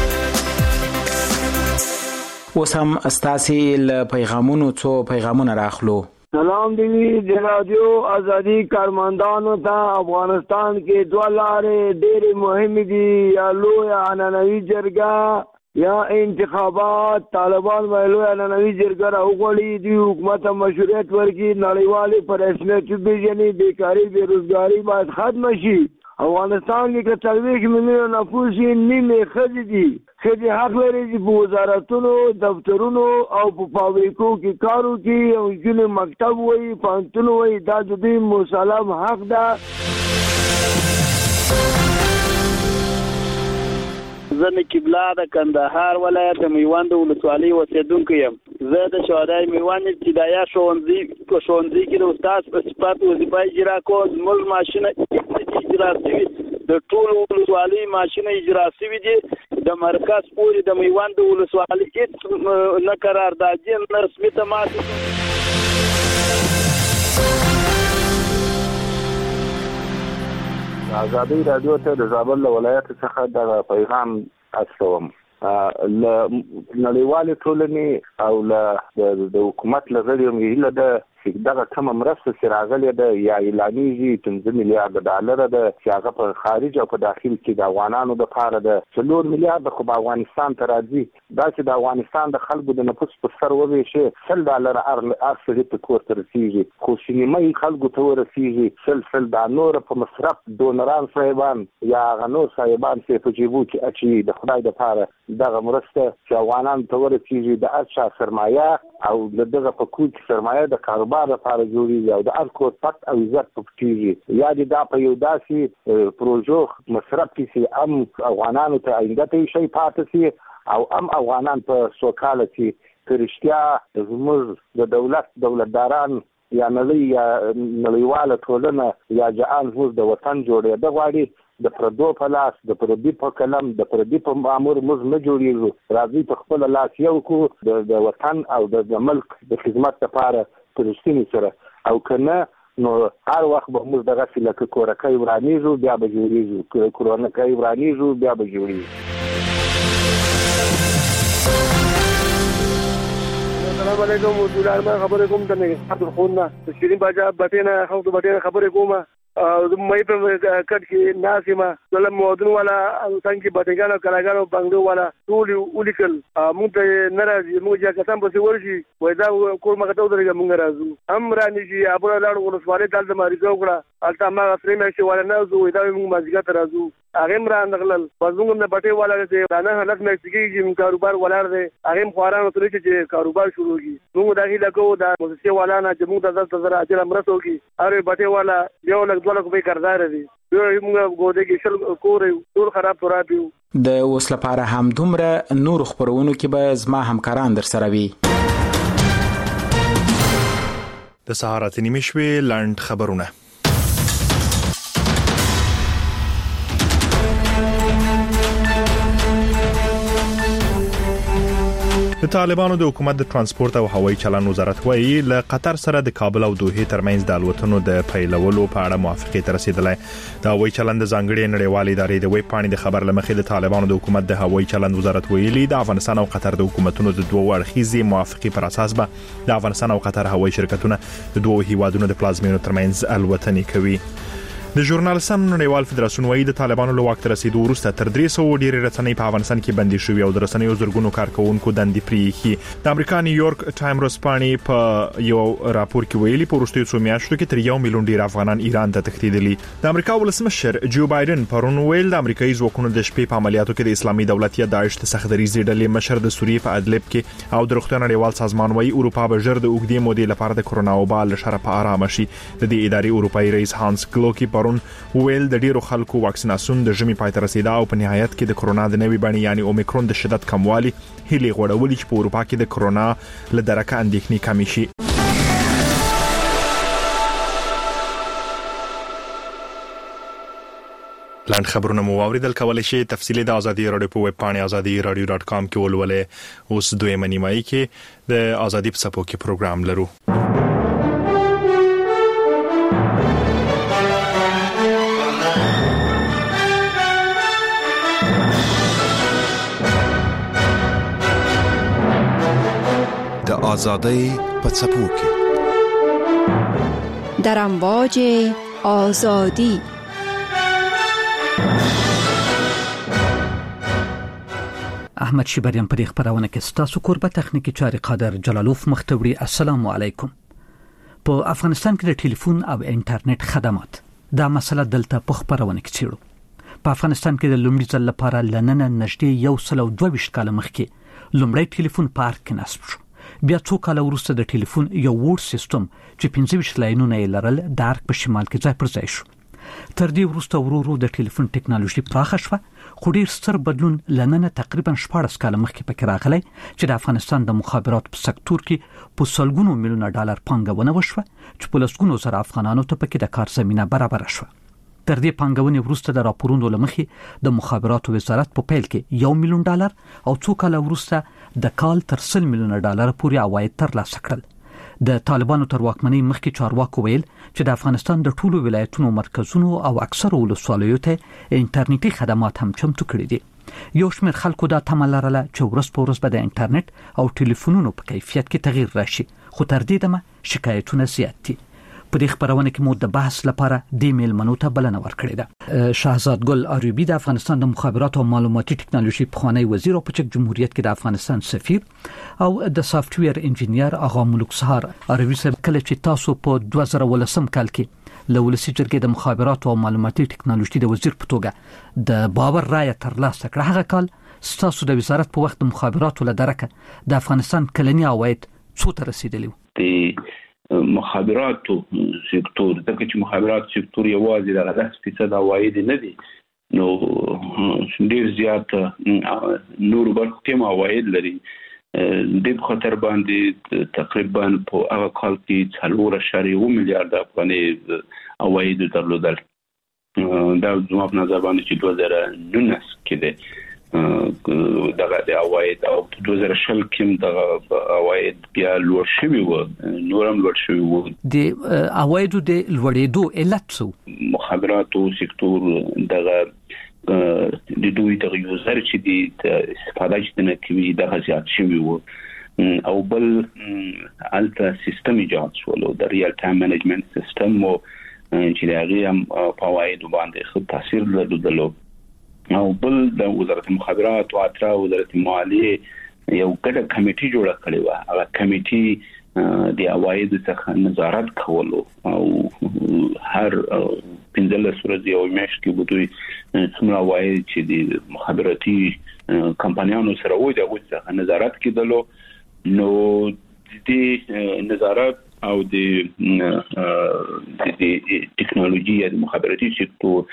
وسم استاسي له پیغامونو څو پیغامونه راخلو. سلام دی د رادیو ازادي کارمندانو ته افغانستان کې دوه لارې ډېرې مهمې دي یا لوی عنعنوي جرګه یا انتخابات. طالبان ویلو عنعنوي جرګه راوغړي دی حکومت مشروعیت ورکړي نړیوالې پر رسمیت پیژني بیکاری بیروزګاری باید ختم شي. افغانستان کې څلوېښت میلیونه نفوس یې نیمه ښځې دي. ښځې حق لري چې په وزارتونو دفترونو او په فابریکو کې کار وکړي او نجونې مکتب وایي پوهنتون وایي دا د دوی مسلم حق ده. زه نقیب الله د کندهار ولایت میوند ولسوالۍ اوسیدونکی یم. زه د شهدای میوند ابتدایي ښوونځي په ښوونځي کې د استاد په صفت وظیفه اجرا کوم. زموږ ماشینه اجرا شوي د ټولو ولسوالۍ ماشینه اجرا شوي دي. د مرکز پورې د میوند ولسوالۍ هیڅ نه قراردادي نه رسمي تماس. ازادي رادیو ته د زابل ولایت څخه د پیغام استوم. ل نړیوال ټولنې او ل د حکومت لغړي مهله د دغه کوم مرسته چې راغلي ده یا اعلانېږي پنځه میلیارډ ډالر ده چې هغه په خارج او په داخل کې د افغانانو لپاره ده. څلور میلیارډ خو په افغانستان ته راځي. دا چې د افغانستان د خلکو د نفوس په سر وویشي سل ډالر ارسلي په کور ته رسیږي خو سینمایي خلکو ته ورسیږي سل سل دا نور په مصرف دونران صاحبان یا غنو صاحبان چې په جیبو کې اچي د خدای لپاره دغه مرسته چې افغانان ته ورسیږي د ارشا سرمایه او دغه په کوم سرمایه د کاروبار لپاره جوړیږي او د الکو پټ او عزت پکېږي یا د دا په یو داسې پروژو مصرف کې ام افغانانو ته آینده ته شي پاتې سي او ام افغانان په سوکاله کې پرشتیا زموږ د دولت دولتداران یا نړۍ یا نړیواله ټولنه یا جهان زموږ د وطن جوړې د غواړي د پردو په لاس د پردي په قلم د پردي په مامور موږ نه جوړیږو. راځي په خپل لاس یو کو د وطن او د ملک د خدمت لپاره پرشتنی سره او کنه نو هر وخت به موږ دغه لکه کورکای ورانیږو بیا به جوړیږو کورونکای ورانیږو بیا به جوړیږو. السلام علیکم ورحمۃ اللہ خبرې کوم ته نه خونه شیرین باجا بټینه خو ته بټینه خبرې کومه او مې په کټ کې ناسمه ولله مودن ولا څنګه بټګانو کلاګانو بنگلو ولا ټول ولیکل موږ ته ناراضي موږ چې کسان به ورشي وای دا کور مګه ته درګه موږ راځو هم رانی چې ابو لاړ ولسوالۍ دلته مریضو کړه البته ما غفرې مې چې ولا نه زو دا موږ مازیګه ته راځو هغه مران نغلل پزموږ نه بټي والا چې دا نه حالت مې چې کاروبار ولر دي هغه خوارانو ترې چې کاروبار شروع کی موږ دا هیله کوو دا مؤسسه والا نه چې موږ د دلته زرا اجر امرته وکي اره بټي والا یو لک دوه لک به کاردار دي یو موږ ګوډه کې شل کور ټول خراب خراب یو د اوس لپاره هم دومره نور خبرونو کې به زما همکاران در سره وي. د سهار اته نیمه شوي لاند خبرونه. د طالبانو د حکومت د ترانسپورت او هوایي چلند وزارت وایي له قطر سره د کابل او دوحه ترمنځ د الوتنو د پیلولو په اړه موافقه ته رسیدلای. د هوایي چلند د ځانګړي نړیوالې ادارې د ویب پاڼې د خبر لمخې د طالبانو د حکومت د هوایي چلند وزارت ویلي د افغانستان او قطر د حکومتونو د دوه اړخیزې موافقه پر اساس به د افغانستان او قطر هوایي شرکتونه د دوه هیوادونو د پلازمینو ترمنځ الوتنې کوي. د ژورنالیستانو نړیوال فدراسیون وايي د طالبانو له واک رسیدو وروسته تر درې سوه ډېرې رسنۍ په افغانستان کې بندي شوې او د رسنیو زرګونو کارکونکو دندې پریښي. د امریکا نیویورک ټایم ورځپاڼې په یو راپور کې ویلي په وروستیو څو میاشتو کې تر یو میلیون ډېر افغانان ایران ته تښتېدلي. د امریکا ولسمشر جو بایدن پرون ویل د امریکایي ځواکونو د شپې په عملیاتو کې د اسلامي دولت یا داعش د سختدریزې ډلې مشر د سوریې په ادلب کې او د روغتیا نړیوال سازمان وايي اروپا به ژر د اوږدې مودې لپاره د کرونا وبا له شره په آرامه شي. د دې ادارې اروپایي رئیس هانس کلوکی پرون ویل د ډیرو خلکو واکسیناسیون د ژمي پای ته رسیدا او په نهایت کې د کرونا د نوې بڼې یعنی اومیکرون د شدت کموالي هیلې غوړولې چې په اروپا کې د کرونا له درکه اندېښنې کمې شي. لاند خبرونه مو واوریدل. کولای شئ تفصیلی د ازادي رادیو په ویب پاڼې ازادي رادیو ډاټ کام کې ولولئ. اوس دویمه نیمایي کې د ازادي په صفحو کې پروګرام لرو. د آزادی په څپو کې در امواج آزادی. احمد شیبریان پر خبرونه کې ستاسو قربت تخنیکی چاري قادر جلالوف مختوری. السلام علیکم. په افغانستان کې د ټلیفون او انټرنیټ خدمات دا مسله دلته په خبرونه کې چیرو. په افغانستان کې د لومړي ځل لپاره لننه نږدې یو سل او دوه ویشت کال مخکې لومړی ټلیفون پارک کې نصب شو. بیا څو کال وروسته د ټلیفون یو وړ سیستم چې پنځه ویشت لاینونه یې لرل د ارګ په شمال کې ځای پر ځای شو. تر دې وروسته ورو ورو د ټلیفون ټکنالوژي پراخه شوه، خو ډیر ستر بدلون لننه تقریبا شپږ کال مخکې پکې راغلی چې د افغانستان د مخابراتو په سکتور کې په سلګونو میلیونه ډالر پانګونه وشوه چې په لسګونو زره افغانانو ته پکې د کار زمينه برابر شوه. تر دې پانګونې وروسته د راپورونو لمخې د مخابراتو وزارت په پیل کې یو میلیون ډالر او څو کال وروسته د کال تر سل میلیونه ډالر پورې عواید ترلاسه کړل. د طالبانو تر واکمنۍ مخکې چارواکو ویل چې د افغانستان د ټولو ولایتونو مرکزونو او اکثرو ولسوالیو ته انټرنیټي خدمات هم چمتو کړي دي. یو شمېر خلکو دا تمه لرله چې ورځ په ورځ به د انټرنیټ او ټلیفونونو په کیفیت کې تغییر راشي، خو تر دې دمه شکایتونه زیات دي. په دې خبرونه کې مو د بحث لپاره د میلمنو ته بلنه ورکړې ده. شهزاد ګل عربي د افغانستان د مخابراتو او معلوماتي ټکنالوژي پخوانی وزیر او په چک جمهوریت کې د افغانستان سفیر او د سافټویر انجینیر آغا ملک سهار عربي صاحب، کله چې تاسو په دوه زره ولسم کال کې له ولسی جرګې د مخابراتو او معلوماتي ټکنالوژي د وزیر په توګه د باور رایه ترلاسه کړه، هغه کال ستاسو د وزارت په وخت د مخابراتو له درکه د افغانستان کلنی عواید څو ته رسیدلی؟ مخابراتو سکتور، ځکه چې مخابراتو سکتور یوازې د داس فیصد عواید نه دي، نو ډیر زیات نور برخو کې عواید لري. د خطر باندې تقریبا په هغه کال کې څلور اعشاریه اووه میلیارډ افغانۍ عواید درلودل. دا زموږ په نظر باندې چې دوه زره نولس کې ده دغه د عواید او په دوه زره شل کې دغه عواید بیا لوړ شوي وو، نورم لوړ شوي وو. د عوایدو د لوړېدو علت څه؟ مخابراتو سکتور دغه د دوی د یوزر چې د استفاده چې نه کوي دغه زیات شوي وو، او بل الته سیستم ایجاد شول د ریل ټایم منیجمنت سیستم مو چې هغه هم په عواید باندې ښه تاثیر درلودلو. او بل د وزارت مخابرات او اترا وزارت مالیه یو ګډه کمیټي جوړه کړې و. هغه کمیټي د عواید څخه نظارت کولو او هر پنځلس ورځې او میاشت کې بده څومره عواید چې د مخابراتي کمپنیانو سره وي دغه څخه نظارت کېدلو. نو د نظارت او د د ټکنالوژي د مخابراتي سکتور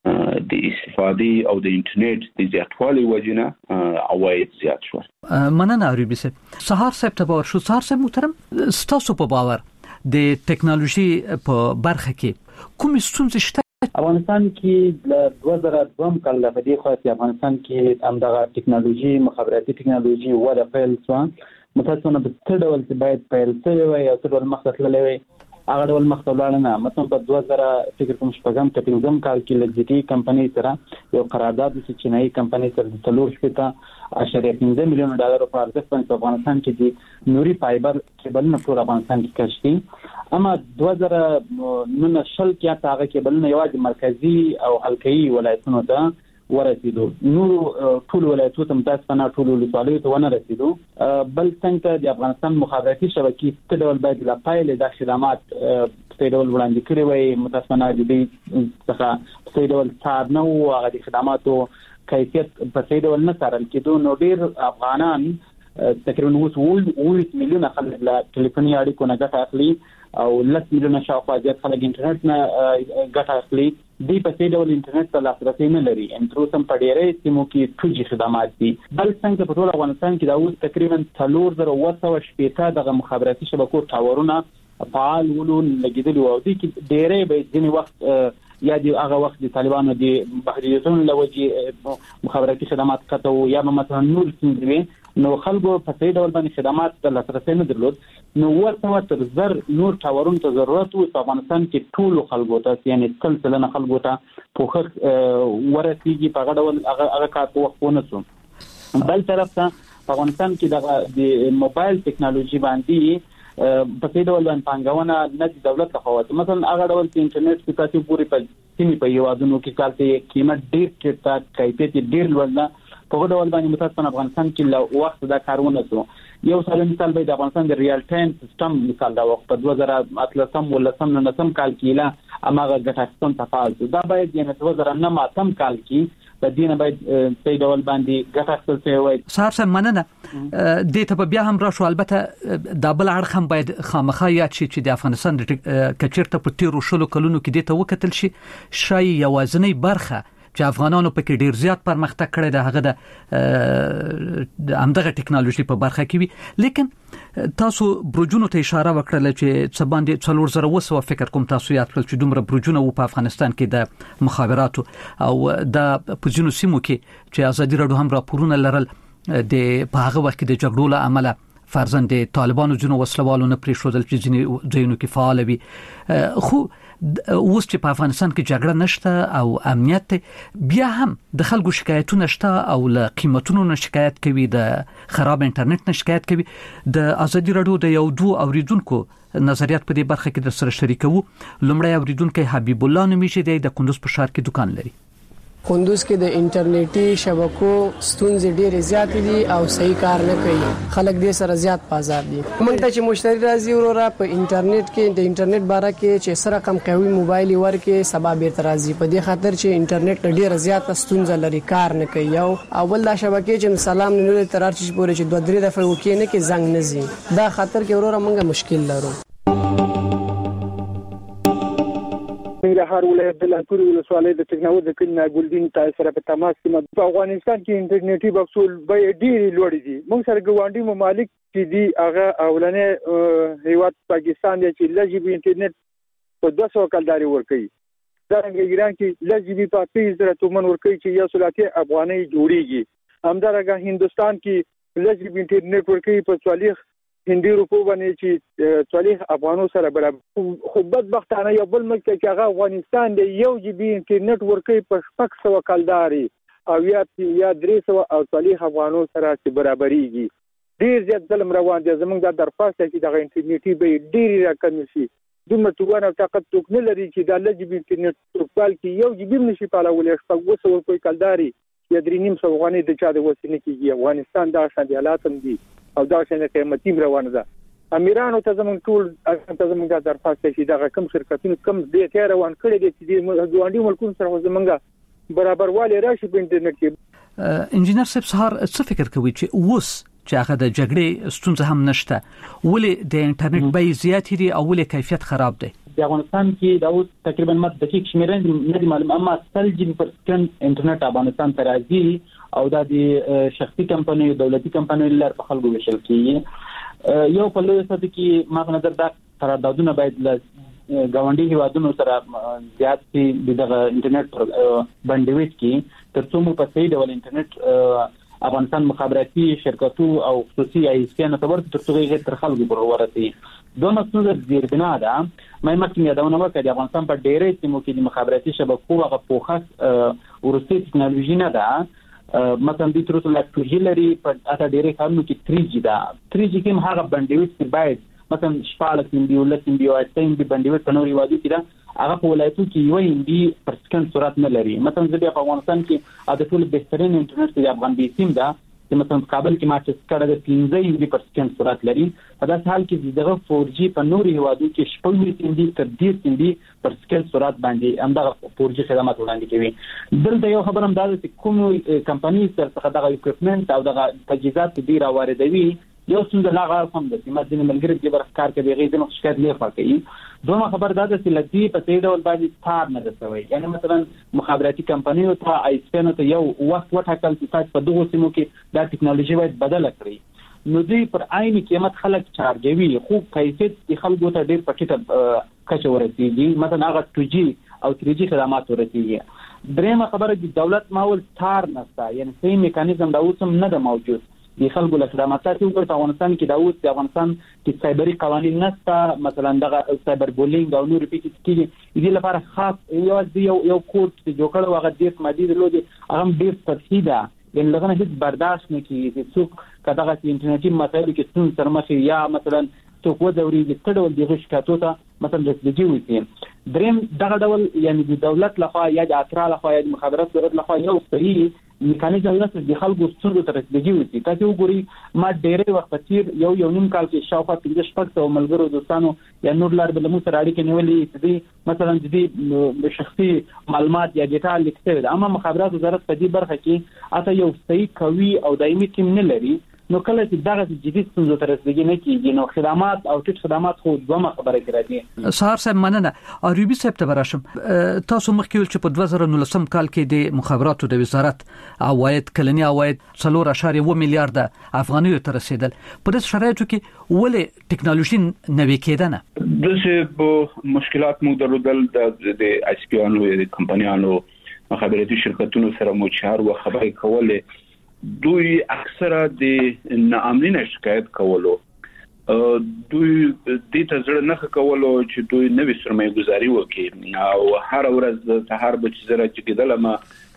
د استفادې او د انټرنیټ د زیاتوالي وجنه عواید زیات شو. مننه عربي صاحب. سهار صاحب ته باور شو. سهار صاحب محترم، ستاسو په باور د ټکنالوژي په برخه کې کوم ستونزې شته؟ افغانستان کې د دوه زره دوه کال په دې خاطر افغانستان کې همدغه ټکنالوژي مخابراتي ټکنالوژي وده پیل شو. متاسفانه په څه ډول چې باید پیل شوی وي او څه ډول مخته تللی وي هغه ډول مخته ولاړ نه. مثلا په دوه زره فکر کوم شپږم کې پنځم کال کې د جی ټي کمپنۍ سره یو قرارداد د چینایي کمپنۍ سره د څلور شپږ اشاریه پنځه میلیون ډالر په ارزښت باندې افغانستان کې د نوري فایبر کیبل ټول افغانستان کې کشف کړي. اما دوه زره نهه شل کې هغه کیبل نه یوازې مرکزی او حلقوي ولایتونو ته ورسېدو، نور ټول ولایتونو ته متاسفانه ټول ولایتونو ته ونه رسیدو. بل څنګه د افغانستان مخابراتي شبکې څه ډول باید لا پایله د خدمات په ډول وړاندې کړي وي. متاسفانه د دې څخه په ډول څار نه او هغه د خدماتو کیفیت په ډول نه څارل کېدو. نو ډیر افغانان تقریبا اووه میلیونه خلک له ټلیفوني اړیکو نه ګټه اخلي او لس میلیونه شاوخوا زیات خلک انټرنیټ نه ګټه اخلي. دی په څه ډول انټرنیټ ته لاسرسي نه لري. انټروسم په ډېرې سیمو کې ټوجي خدمات دي. بل څنګه په ټول افغانستان کې دا اوس تقریبا څلور زره اوه سوه شپېته دغه مخابراتي شبکو ټاورونه فعال ولون لګیدلي وو. دي کې ډېرې به ځینې وخت یا د هغه وخت د طالبانو د محدودیتونو لوجې مخابراتي خدمات کته یا مثلا نور څنګه نو خلکو په څه ډول باندې خدمات د لاسرسي نه درلود. نو ورته تر زر نور ټاورونو ته ضرورت وو. په افغانستان کې ټول خلکو ته یعنی ټول سلنه خلکو ته پوخ ورسیږي په غډول هغه کار په وخت ونه سو. بل طرف ته په افغانستان کې د موبایل ټکنالوژي باندې په څه ډول باندې پنګونه نه د دولت لخوا مثلا هغه ډول چې انټرنیټ په تاسو پوری په سیمه په یوادونو کې کالته قیمت ډیر ټیټه کیفیت ډیر لوړ نه په ډول باندې متاسفانه افغانستان کې له وخت دا کارونه سو. یو سل مثال به د افغانستان د ریال ټایم سیستم مثال دا وخت په دوه زره اتلسم ولسم ننسم کال کې لا اماغه ګټاستون تفاعل دا باید یعنی دوه زره نه ماتم کال کې د دینه باید په ډول باندې ګټاستل شوی وي. سهار سم مننه د ته بیا هم را شو. البته د بل اړخ هم باید خامخا یاد شي چې د افغانستان د کچرته په تیرو شلو کلونو کې د ته وکتل شي شای یوازنی برخه چې افغانانو پکې ډیر زیات پرمختګ کړی د هغه د همدغه ټکنالوژي په برخه کې وي. لیکن تاسو بروجونو ته اشاره وکړه چې څه باندې څلور زره وسو فکر کوم تاسو یاد کړل چې دومره بروجونه په افغانستان کې د مخابراتو او د پوزینو سیمو کې چې ازادي راډیو هم راپورونه لرل د په هغه وخت کې د جګړو له امله فرزند طالبانو جنو وسلوالو نه پرې شو دل چې ځینې ځینو کې فعال وي. خو اوس چې په افغانستان کې جګړه نشته او امنیت بیا هم د خلکو شکایتونه شته او له قیمتونو نه شکایت کوي، د خراب انټرنیټ نه شکایت کوي. د ازادي راډیو د یو دوه اوریدونکو نظریات په دې برخه کې د سره شریکو. لومړی اوریدونکو حبیب الله نومیږي د کندوز په ښار کې دکان لري. کندوز کې د انټرنیټي شبکو ستونزې ډېرې زیات دي او صحیح کار نه کوي. خلک دې سره زیات بازار دي. موږ ته چې مشتری راځي ورورا په انټرنیټ کې د انټرنیټ باره کې چې سره کم قوي موبایل ورکې سبا بیرته راځي په دې خاطر چې انټرنیټ ډېره زیاته ستونزه لري، کار نه کوي. یو اول دا شبکې چې سلام نه تر چې پورې چې دوه درې دفعه وکې نه کې زنګ نه زی دا خاطر کې ورورا موږ مشکل لرو. ننګرهار ولایت د لاتوري ولسوالۍ د ټکنالوژي کلنا ګلدین تاسو سره په تماس کې په افغانستان کې انټرنیټي بکسول به ډېری لوړ دي. موږ سره ګوانډي ممالک چې دي هغه اولنې هیواد پاکستان دی چې لږ به انټرنیټ په دوه سوه کلداري ورکوي. دا رنګ ایران کې لږ به په پیسې سره تومن ورکوي چې یو سلاته افغاني جوړیږي. همدارنګه هندستان کې لږ به انټرنیټ ورکوي په چالیس هندي روپو باندې چې چالیس افغانو سره برابر. خو بدبختانه یو بل ملک کې هغه افغانستان دی یو جی بي انټرنیټ ورکوي په شپږ سوه کلداري او یا یا درې سوه او چالیس افغانو سره چې برابرېږي. ډېر زیات ظلم روان دی. زموږ دا درخواست دی چې دغه انټرنیټي بیې ډېرې راکمې شي. دومره توان او طاقت څوک نه لري چې دا لږ جي بي انټرنیټ په کال کې یو جی بي هم نشي پالولی. شپږ اووه سوه روپۍ کلداري یا درې نیم سوه افغانۍ د چا د وسینې کېږي. افغانستان دا شان حالات هم دي او دا شان قیمتي روانه ده. امیرانو ته زمونږ ټول ته زمونږ د درخواست شي دا کم شرکتونو کم دې تیر روان کړي دي چې د ګاونډي ملکونو سره زمونږ برابر والي راشي په انټرنیټ کې. انجینر صاحب سهار څه فکر کوي چې اوس چې هغه د جګړې ستونزه هم نشته ولې د انټرنیټ بیې زیات دي او ولې کیفیت خراب دی؟ د افغانستان کې دا اوس تقریبا مت دقیق شمیرې نه دي معلوم، اما سل جی بي پر سکند انټرنیټ افغانستان ته راځي او دا د شخصي کمپنیو دولتي کمپنیو لپاره په خلکو ویشل کیږي. یو په لوی سطح کې ما په نظر دا قراردادونه باید له ګاونډي هیوادونو سره زیات شي دغه انټرنیټ بندویټ کې ترڅو مو په صحیح ډول انټرنیټ افغانستان مخابراتي شرکتو او خصوصي ایسکانو ته ورته ترڅو یې تر خلکو پورې ورسي. دوه مسله زیربنا ده مې مخکې یادونه وکړه د افغانستان په ډېرې سیمو کې د مخابراتي شبکو هغه پوښښ ورستي ټکنالوژي نه ده، مثلا د تروس لا ټو جی لري په اته ډېرې کارونو کې تری جی ده. تری جی کې هغه بندویټ باید مثلا شپږ سیم دی ولس سیم دی او اته دی بندویټ په نوري وادي کې ده هغه په ولایتو کې یو ام بي پر سکند سرعت نه لري. مثلا د افغانستان کې د ټول بهترین انټرنیټ د افغان بي سیم ده چې مثلا کابل کې ماته سکړه د پنځه ام بي پر سکند سرعت لري. په داسې حال کې دغه فور جی په نوري هوادو کې شپږ ام بي تر ډیر ام بي پر سکند سرعت باندې همدغه فور جی خدمات وړاندې کوي. دلته یو خبر هم دا چې کوم کمپنی سره دغه اکوپمنټ او دغه تجهیزات ډیر واردوي یو څنګه لاغه هم د سیمه د ملګری د برخکار کې بغیر د شکایت نه پکې. دوه خبر دا چې لدی په دې ډول باندې تار نه رسوي، یعنی مثلا مخابراتي کمپنیو ته ایسپنو ته یو وخت وټاکل چې په دغه سیمو کې دا ټکنالوژي باید بدله کړي نو دوی پر عین قیمت خلک چارجوي خو کیفیت د خلکو ته ډیر پکې کچه ورسیږي، مثلا هغه ټو جی او تری جی خدمات ورسیږي. درېمه خبره د دولت ماول تار نشته، یعنی صحیح میکانیزم دا اوس هم نه ده موجود. د خلکو له خدماتو په افغانستان کې دا اوس د افغانستان کې سایبری قوانین نشته، مثلا دغه سایبر بولینګ او نور پکې کېږي. دې لپاره خاص یو یو یو کوډ چې جوړ کړو هغه د مادي درلودي هغه ډیر سطحي ده، یعنی لغنه هیڅ برداشت نه کیږي چې څوک کداغه انټرنیټي مسایلو کې څون سره مخ یا مثلا څوک وځوري د ټول دغه شکایتو ته مثلا رسیدي وي. دریم دغه ډول یعنی د دولت لخوا یا د اترا لخوا یا د مخابرات دولت لخوا یو صحیح میکانیزم نشته د خلکو څنګه تر رسیدي وي. تاسو وګورئ ما ډېرې وخت تیر یو یو نیم کال کې شاوخوا پنځه شپږ سوه ملګرو دوستانو یا نور لار بل مو سره اړیکې نیولې چې مثلا د دې شخصي معلومات یا ډیټا لیکل دي، اما مخابرات وزارت په دې برخه کې اته یو صحیح قوي او دایمي ټیم نه لري. نو کله چې دغه جدي څنګه تر رسیدګي نه کیږي نو خدمات او ټیټ خدمات خو دوه خبره کړی. سهار صاحب مننه. اروبي صاحب ته براشم. تاسو مخکې چې په دوه زره نولسم کال کې د مخابراتو د وزارت عواید کلنی عواید څلور اعشاریه اووه میلیارډ افغانۍ ته رسیدل. په دې شرایطو کې ولې ټکنالوژي نوي کېدنه دغه مشکلات مو درلودل د اس پی انو د کمپنیانو مخابراتي شرکتونو سره مو چهار و خبرې کولې. دوی اکثره د ناامنۍ شکایت کولو، دوی د تزړه نه کولو چې دوی نوې سرمایه گذاري وکړي او هر ورځ سهار به چې زره چې کېدل ما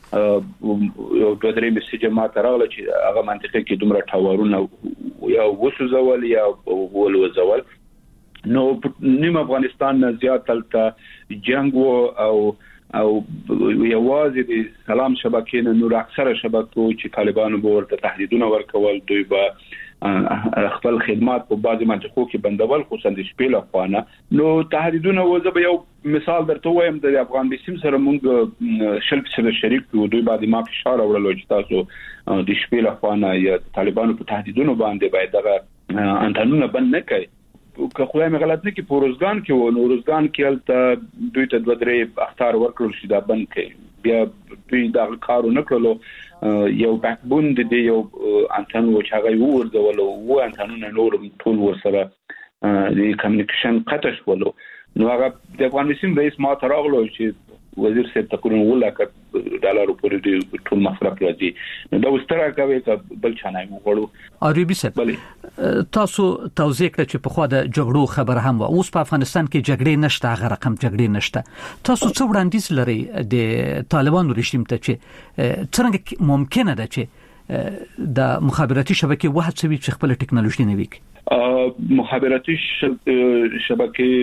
یو دوه درې میسج ما تراله چې هغه منطقه کې دومره ټاورونه یا وسوځول یا ول وزول. نو نیم افغانستان نه زیات تلته جنگ او او یوازې د سلام شبکې نه نور اکثره شبکو چې طالبانو به ورته تهدیدونه ورکول، دوی به خپل خدمات په بعضي منطقو کې بندول خصوصا د شپې لخوانه. نو تهدیدونه وځه به یو مثال درته وایم د افغان بسیم سره مونږ شل فیصد شریک یو، دوی باندې ما فشار اورلو چې تاسو د شپې لخوانه یا طالبانو په تهدیدونو باندې باید دغه انټنونه بند نه کړي. که خدای مې غلط نه کړي په روزګان کې و نو روزګان کې هلته دوی ته دوه درې اختار ورکړل شي دا بند کړي، بیا دوی دا کار نه کړلو. یو بیک بون د یو انټن و چې هغه ورځول او انټنونه نور ټول ورسره د کمیونیکیشن قطع شول. نو هغه د افغان بسیم رئیس ما ته راغلو چې وزیر صاحب تقریبا ولکه ډالر پورې د ټول مصرف راځي. نو دا وستره کوي چې بل چانه وګړو. اروبي صاحب تاسو توضیح کړئ چې په خوا د جګړو خبر هم و اوس په افغانستان کې جګړې نشته، هغه رقم جګړې نشته. تاسو څه وړاندیز لرئ د طالبانو رژیم ته چې څنګه ممکنه ده چې د مخابراتي شبکې وهڅوي چې خپل ټکنالوژي نوي کړي؟ مخابراتي شبکې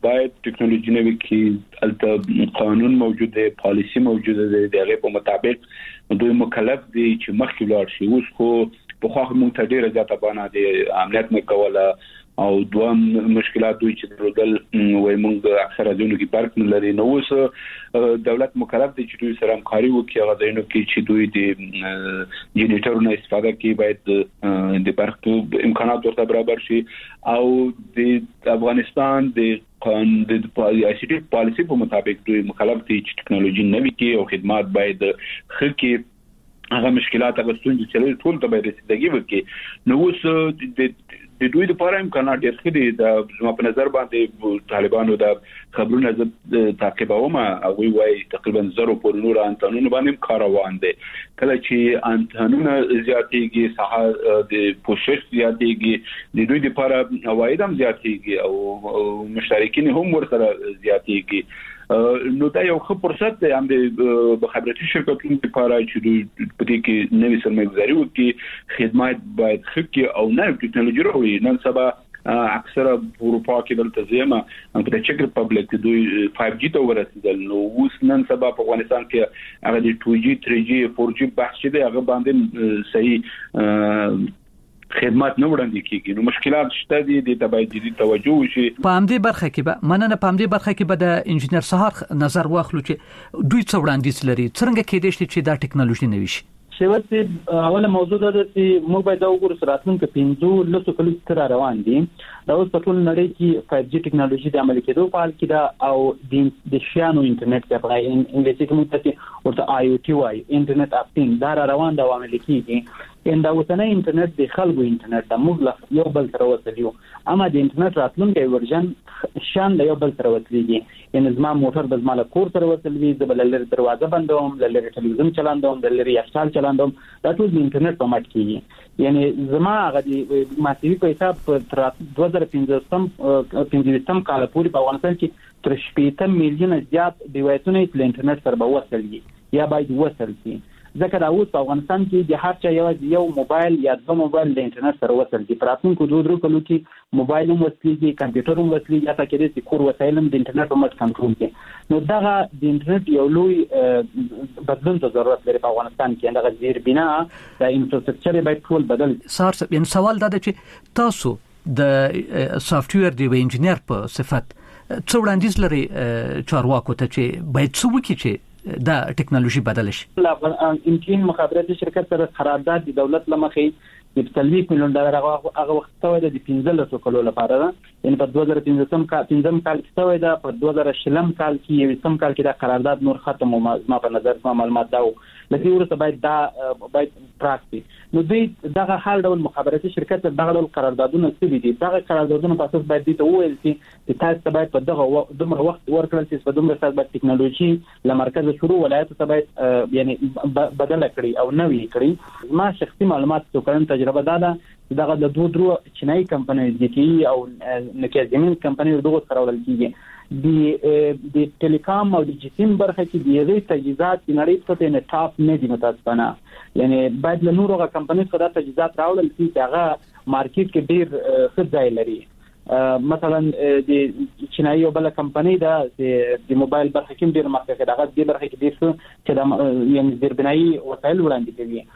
باید ټکنالوژي نوي کې البته قانون موجود دی، پالیسی موجود دی، دغه په مطابق دوی مکلف دي چې مخکې لاړ شي. اوس خو په خو موږ ته ډیره زیاته باندې د امنیت نه کوله او دوام مشکلات دوی چې درودل وای موږ اکثره ځینو کې برق نه لري. نو اوس دولت مکلف دي چې دوی سره همکاري وکړي، هغه ځینو کې چې دوی د جنریټرونو استفاده کوي باید د برق امکانات ورته برابر شي او د افغانستان د قانون د آی سی ټي پالیسی په مطابق دوی مکلف دي چې ټکنالوژي نوي کې او خدمات باید خکې هغه مشکلات هغه ستونزې چې ټول ته باید رسیدګي وکړي. نو اوس د د دوی لپاره امکانات ډېر ښه دي. د زما په نظر باندې طالبانو د خبرونه زه تعقیبوم او وی وای تقریبا زرو پر نور انتنونو باندې کار روان دي. کله چې انتنونه زیاتېږي، ساحه د پوشش زیاتېږي، د دوی لپاره عواید هم زیاتېږي او مشترکین هم ورسره زیاتېږي. نو دا یو ښه فرصت دی هم د خبرتي شرکتونو لپاره چې دوی په دې کې نوې سرمایه‌ګذاري وکړي، خدمات باید ښه کړي او نوې ټکنالوژي راوړي. نن سبا اکثره اروپا کې دلته زیمه په چک ریپبلیک کې دوی فایو جی ته ورسېدل. نو اوس نن سبا په افغانستان کې هغه د ټو جی، تھری جی، فور جی بحث دی، هغه باندې صحیح خدمات نه وړاندې کیږي. نو مشکلات شته دي، د تبعیدي توجه وشي. په همدې برخه کې به مننه په همدې برخه کې به د انجنیر سهار نظر واخلو چې دوی څو وړاندیز لري، څنګه کېدای شي چې دا ټکنالوژي نوي شي. شیوت اوله موضوع ده چې موږ باید دا وګورو چې راتلونکي پنځه لسو کلو تر روان دي. دا اوس په ټول نړۍ کې فایو جی ټکنالوژي د عملي کېدو په حال کې ده او د شیانو انټرنیټ په اړه انګلیسي کې موږ ته ورته آی او ټي وای، انټرنیټ اف تھینګ دا روان دا عملي کېږي. ان دا وسنه انټرنیټ د خلکو انټرنیټ د موږ یو بل سره وصلیو، اما د انټرنیټ راتلونکي ورژن شان د یو بل سره وصلیږي. ان زما موټر د زما له کور سره وصلوي، د بل لري دروازه بندوم، د لري ټلویزیون چلاندوم، د لري یخچال چلاندوم، دا ټول د انټرنیټ په مټ کېږي. یعنی زما هغه د ماسیوي په حساب په دوه زره پنځه کال پورې په افغانستان کې تر شپږ میلیونه زیات ډیوایسونه د انټرنیټ سره به وصلږي یا باید وصل شي. ځکه دا اوس په افغانستان کې د هر چا یو یو موبایل یا دوه موبایل د انټرنیټ سره وصل دي. په راتلونکو دوه درو کلو کې موبایل هم وصلېږي، کمپیوټر هم وصلېږي، حتی کېدای شي کور وسایل هم د انټرنیټ په مټ کنټرول کړي. نو دغه د انټرنیټ یو لوی بدلون ته ضرورت لري په افغانستان کې. دغه زیربنا د انفراستراکچر باید ټول بدل شي. سار یعنی سوال دا دی چې تاسو د سافټویر دی انجنیر په صفت څو وړاندیز لري چارواکو ته چې باید څه وکړي چې دا ټکنالوژي بدل شي؟ امکان مخابراتي شرکت سره قرارداد د دولت لمخې د ثلاث میلیون ډالر هغه وخت ته د پنځلس کلو لپاره ده. ان په دوه زره پنځم کال پنځم کال کې ته ده، په دوه زره شلم کال کې یو سم کال کې دا قرارداد نور ختم او ما په نظر ما معلومات دا لکه ورته باید دا باید پراکټي. نو دوی دغه حال ډول مخابراتي شرکت دغه ډول قراردادونه سوي دي. دغه قراردادونه په اساس باید د وویل چې تاسو باید په دغه دومره وخت ورکړل چې په دومره سات باید ټکنالوژي له مرکز شروع ولایت ته باید یعنی بدل کړي او نوي کړي. ما شخصي معلومات تو کړم تجربه دا ده چې دغه د دوه درو چینایي کمپنۍ دي کې او نکه زمين کمپنۍ دغه سره ولل کیږي. د د ټلیکام او د جسم برخه کې د یوې تجهیزات د نړۍ په نه ټاپ نه دي متاسفانه. یعنی باید له نورو کمپنۍ سره د تجهیزات راوړل شي چې هغه مارکیټ کې ډیر ښه ځای لري. مثلا د چینایي بل کمپنۍ دا د موبایل برخه کې ډیر مخکې ده، هغه د برخه کې ډیر څه چې د یعنی زیربنایي وسایل وړاندې کوي.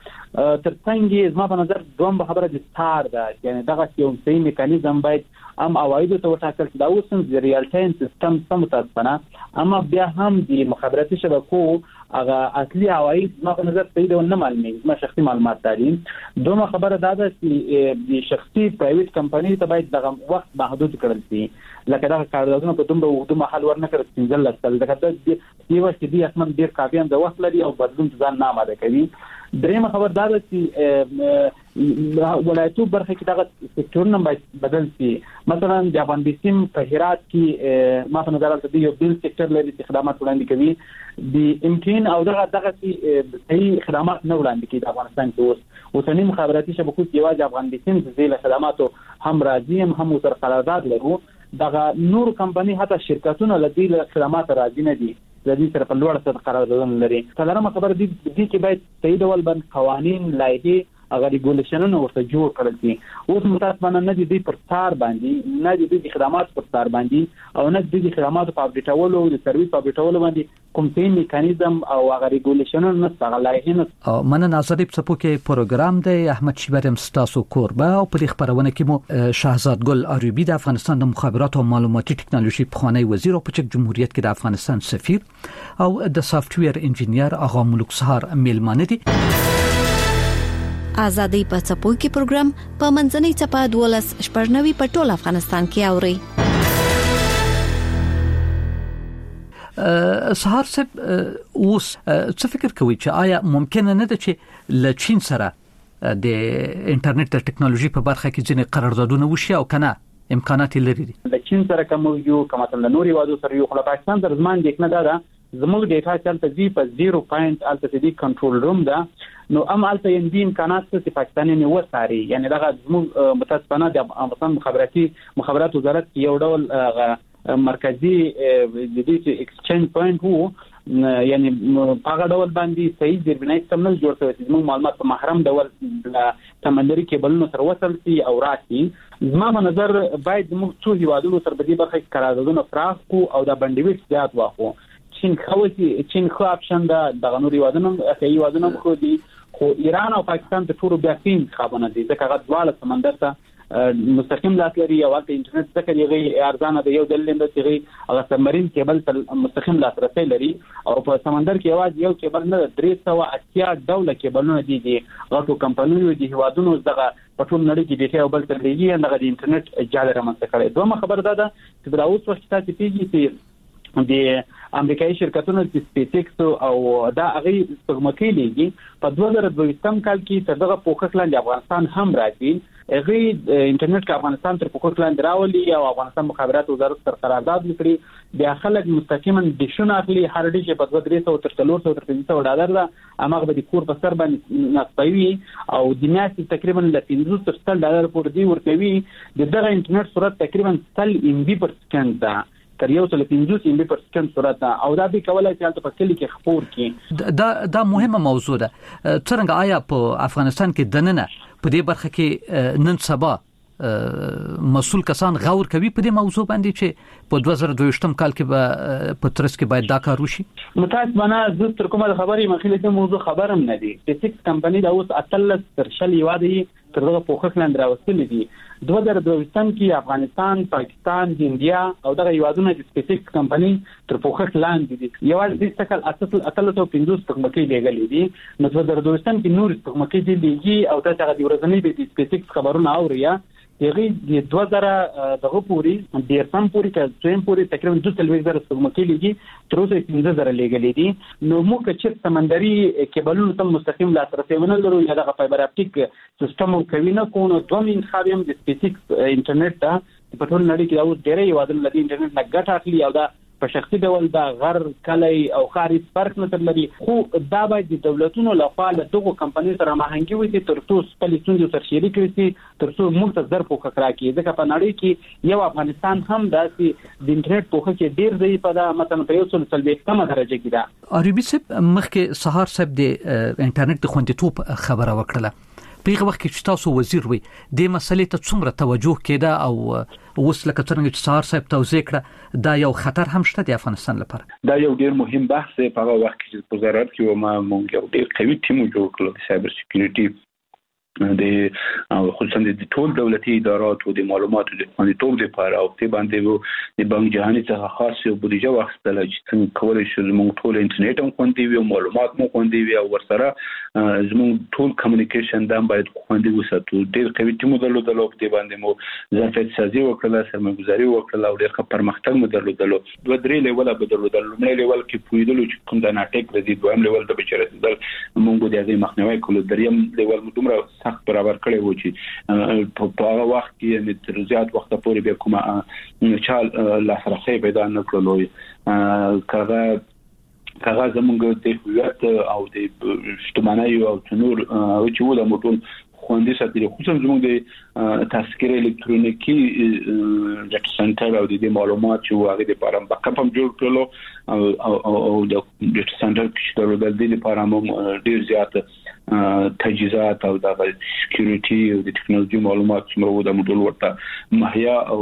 ترڅنګ زما په نظر دوم خبره د ستار ده، یعنی دغه یو صحیح میکانیزم باید ام اوایدو ته وټاکل شي. دا اوس د ریال ټایم سیستم سم متاسفانه، اما بیا هم د مخابراتي شبکو هغه اصلي عواید ما په نظر پیدا نه معلومه. ما شخصي معلومات دي. دومره خبره دا ده چې د شخصي پرایویټ کمپنۍ ته باید دغه وخت محدود کړل شي. لکه دا قراردادونه په دومره وخت محل ورنه کړل پنځل لسل دغه د یو چې دی اسمن ډیر کافیان د وخت لري او بدلون ځان نه آماده کوي. درېمه خبر دا ده چې ولایتو برخه کې دغه سکتورونه باید بدل شي. مثلا د افغان بسیم په هرات کې ما په نظر راځي یو بل سکتور لري چې خدمات وړاندې کوي. د امکان او دغه دغه صحیح خدمات نه وړاندې کوي. د افغانستان کې اوس اوسنی مخابراتي شبکو کې واجب افغان بسیم د زیله خدماتو هم راځي هم سره قرارداد لرو. دغه نور کمپنی حتی شرکتونه لدی له خدمات راځي نه دي، د دې سره په لوړ سطح قراردادونه لري. څلورمه خبر دي چې باید صحیح ډول باندې قوانين، لایحې هغه ریګولیشنونه ورته جوړ کړل دي. اوس متاسفانه نه دي پر تار باندې نه دي د خدمات پر تار باندې او نه دي د خدمات په اپډیټولو او د سرویس په اپډیټولو باندې کوم څه میکانیزم او هغه ریګولیشنونه نه ستغلایي نه. من ناظر په کې پروګرام دی احمد شیبرم ستاسو کوربه او په خبرونه کې مو شهزاد ګل عربي د افغانستان د مخابرات او معلوماتي ټکنالوژي پخوانی وزیر او په چک جمهوریت کې د افغانستان سفیر او د سافټویر انجینیر آغا ملک سهار میلمانه دي. آزادۍ په څپو کې پروګرام په منځنۍ چپه دولس شپږنوي په ټول افغانستان کې اوري. سهار صاحب اوس څه فکر کوي چې آیا ممکن نه ده چې ل چین سره د انټرنیټ د ټکنالوژي په برخه کې ځینې قراردادونه وشي او کنه امکانات لري؟ د چین سره کوم یو کومه د نوري وادو سره یو خو پاکستان تر زمان د نه ده زموږ ډیټا چلته زی په صفر پوینټ الته دی کنټرول روم ده نو ام الته یندي امکانات چې پاکستاني نه وساري یعنی دا زموږ متاسفانه د افغانستان مخابراتي مخابرات وزارت یو ډول مرکزی د دې ایکسچینج پوینټ وو یعنی په ډول باندې صحیح ځربنای سیستم جوړ شوی چې موږ معلومات په محرم ډول سمندري کیبلونو سره وصل شي او راشي. زما په نظر باید موږ څو هیوادونو سره په دې برخه کې قراردادونه فراخ کو او د بندویټ زیات واخو. چین خوځي چین خو اپشن دا د نوري هیوادونو اخی هیوادونو خو دي خو ایران او پاکستان ته ټول بیا فین خبرونه دي ځکه هغه دواړه سمندر ته مستقیم لاسلري او د انټرنیټ څخه یې ارزانه دی یو دلیل د چې هغه سبمرین کیبل مستقیم لاسرسي لري او په سمندر کې आवाज یو کیبل نه درې سوه اتیا ډوله کیبلونه دي دي غوښتو کمپنیو دي هیوادونو دغه په ټول نړۍ کې ډیټا او بل تر لګي هغه د انټرنیټ اجازه رامنځته کړي. دوه خبر ده چې د اوس وخت تاسو پیږي چې د امریکایي شرکتونو د سپیسیکس او دا هغه سپوږمکۍ لګي په دوه زره دوه کال کې تر دغه پوکس لاندې افغانستان هم راځي. هغه انټرنیټ کې افغانستان تر پوکس لاندې راولي او افغانستان مخابرات وزارت سره قرارداد وکړي بیا خلک مستقیما ډیشونه اخلي هر ډیش په دوه درې سوه تر څلور سوه تر پنځه سوه ډالر ده هغه به د کور په سر باندې نصبوي او د میاشتې تقریبا ل پنځوس تر سل ډالر پورې دی ورکوي. د دغه انټرنیټ سرعت تقریبا سل ام بي پر سکند ده تر یو سل پنځوس ام بي پر سکند سرعت ده او دا به کولای شي تاسو په کلی کې خبر کی. دا دا مهمه موضوع ده. څنګه آیا په افغانستان کې دننه په دې برخه کې نن سبا مسؤل کسان غور کوي په دې موضوع باندې چې په دوه زره دوه کال کې به په ترڅ کې باید دا کار وشي؟ متاسفانه زه تر کومه خبرې مخې له موضوع خبرم نه دي. سپیسیکس کمپنی دا اوس اتلس تر شل یوادي تر دغه پوخک لاندې راوستل دي. دوه زره دوه کې افغانستان، پاکستان، هندیا او دغه یوادونه د سپیسیکس کمپنی تر پوخک لاندې دي. یوازې د تکل اصل اتلس او پنځوس تخمکې لګلې دي. نو دوه زره دوه کې نور تخمکې دي لګي او تاسو هغه د ورځنی د سپیسیکس خبرونه اوریا یغي د دوه زره دغه پوری ډیر سم پوری کې څوم پوری تقریبا دوه سل زره تخمکې لګي تر اوسه پنځه زره لګلې دي. نو موږ چې سمندري کیبلونو ته مستقیم لاسرسي ونه لرو یا دغه فایبر اپټیک سیستم کوي نه کو نو دوه من خابم د سپیسیکس انټرنیټ ته په ټول نړۍ کې دا اوس ډېرې یوادل لدی انټرنیټ نه ګټه اخلي او دا په شخصي ډول دا غر کلی او خارج فرق نه لري. خو دا باید د دولتونو لخوا له دغه کمپنیو سره مهنګي وي تر څو خپل ستونزې سره شریک کړي تر څو موږ ته ظرف وکړا کی ځکه په نړۍ کې یو افغانستان هم داسې د انټرنیټ په کې ډیر دی په دا مثلا په یو څل څلوېښتمه درجه کې ده. عربي صاحب مخکې سهار صاحب د انټرنیټ د خوندیتوب خبره وکړه. په هغه وخت کې چې تاسو وزیر وي د مسلې ته څومره توجه کېده او اوس لکه څنګه چې سهار صاحب توضیح کړه دا یو خطر هم شته د افغانستان لپاره؟ دا یو ډیر مهم بحث دی. په هغه وخت کې چې وزارت کې ما مونږ یو ډیر قوي ټیم جوړ کړل د سایبر سکیورټي د خصوصا د ټول دولتي ادارات او د معلوماتو د خوندیتوب لپاره او په باندې وو د بانک جهاني څخه خاص یو بودیجه واخیستل چې څنګه کولای شو موږ ټول انټرنیټ هم خوندي وي او معلومات مو خوندي وي او ورسره زموږ ټول کمیونیکیشن دام باید خوندي وساتو. ډیر قوي ټیم درلودل او په باندې مو ظرفیت سازي وکړه، سرمایه‌ګذاري وکړه او ډیر ښه پرمختګ مو درلودل. دوه درې لیول به درلودل. لومړی لیول کې پویدل چې کوم د ناټیک رسید، دویم لیول د بچرسیدل موږ د هغه مخنیوي کولو، دریم لیول مو دومره سخت برابر کړی و چې په هغه وخت کې تر زیات وخت پورې به کومه چال لاسرسي پیدا نه کړلو. کاغه کاغه زموږ د هویت او د اجتماعي او تنور چې و د موټون خوندې ساتي. خصوصا زموږ د تذکره الکترونیکی ډاټا سنټر او د معلومات چې هغه د لپاره بکاپ هم جوړ کړلو او او د ډاټا سنټر کې د دې لپاره هم ډیر زیات تجهیزات او د سکیورټي او د ټکنالوژي معلومات څومره د موډل ورته مهیا او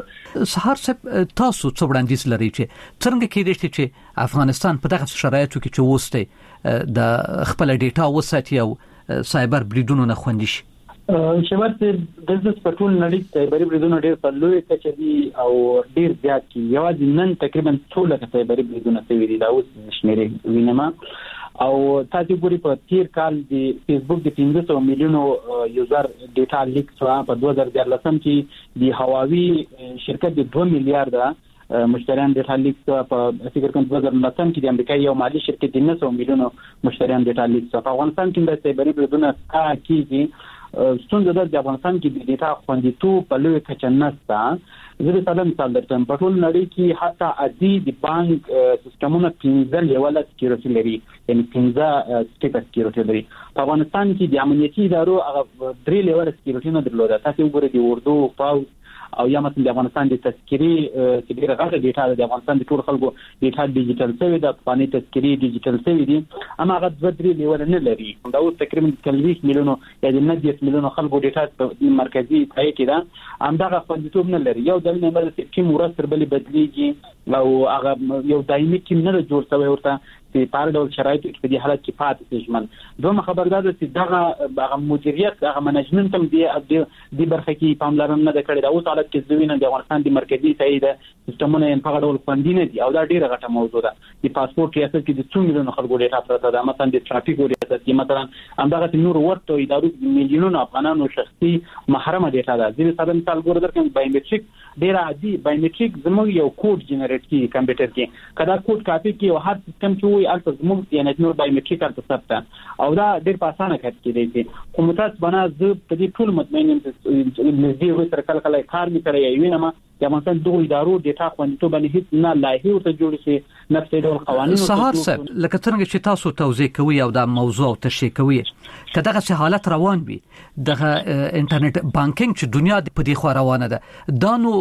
سهار څه تاسو څو وړاندیز لري چې څنګه کېدای شي چې افغانستان په دغه شرایطو کې چې وسته د خپل ډیټا وساتي او سایبر بریدونو نه خوندي شي؟ شباب د دې په ټول نړۍ کې سایبر بریدونه ډېر په لوی کچه دي او ډېر زیات دي. یوازې نن تقریبا ټول سایبر بریدونه شوي دي دا اوس شمیرې وینم. او تاسو ګوري په تیر کال د فیسبوک د پنځه سوه میلیونو یوزر ډیټا لیک شو په دوه زره دیارلسم کې د هواوی شرکت د دوه میلیارډ مشتریان ډیټا لیک شو. په فکر کوم دوه زره نولسم کې د امریکا یو مالی شرکت د نه سوه میلیونو مشتریان ډیټا لیک شو. په افغانستان کې د سایبر بریدونه کیږي. ستونزه ده د افغانستان کې د ډیټا خوندیتوب په لوی کچه نشته. زه د مثال درته په ټول نړۍ کې حتی عادي د بانک سیستمونه پنځه لیوله سکیورټي لري، یعنی پنځه سټیپ سکیورټي لري. په افغانستان کې د امنیتي ادارو هغه درې لیوله سکیورټي نه درلوده. تاسو وګورئ د اردو پاو او یا مثلا د افغانستان د تذکری چې ډیره غټه ډیټا د افغانستان د ټول خلکو ډیټا ډیجیټل شوی د افغاني تذکری ډیجیټل شوی دي، اما هغه د درې لیوله نه لري. دا اوس تقریبا څلوېښت میلیونو یا د نهه میلیونو خلکو ډیټا په مرکزی ځای کې ده، همدغه خوندیتوب نه لري. یو ځل نه مرسته ټیم ورسره بلی بدلیږي او هغه یو دایمي ټیم نه جوړ شوی ورته چې په ډول شرایطو کې په دې حالت کې پاتې شي. ژمن دوه خبردار دي چې دغه هغه مدیریت هغه منیجمنت هم دی د برخه کې پاملرنه نه کړې. دا اوس حالت کې زوینه د افغانستان د مرکزی ځای د سیستمونه په ډول خوندي نه دي او دا ډیره غټه موضوع ده. د پاسپورت ریاست کې د څو میلیونو خلکو ډیټا پراته ده، مثلا د ټرافیک ریاست کې مثلا همدغه نور ورته ادارو میلیونونو افغانانو شخصي محرمه ډیټا ده. ځینې مثلا مثال ګور درکم بایومټریک ډیر عادي بایومټریک زموږ یو کوډ جنریټ کی کمپیوټر کې کدا کوډ کاپی کې او هر سیستم کې وي البته زموږ یعنی نور بایومټریک تر ثبت او دا ډیر په اسانه کټ کې دی. کوم تاسو بنا ز په دې ټول مطمئن یم چې نږدې وي تر کله کله کار می کوي وینم د افغانستان دغه ادارو ډیټا خوندیتوب باندې هیڅ نه لایحه ورته جوړ شي نه په ډول قوانینو سهار صاحب لکه څنګه چې تاسو توضیح کوي او دا موضوع تشریح کوي کداغه څه حالت روان وي دغه انټرنیټ بانکینګ چې دنیا په دې خو روانه ده دا نو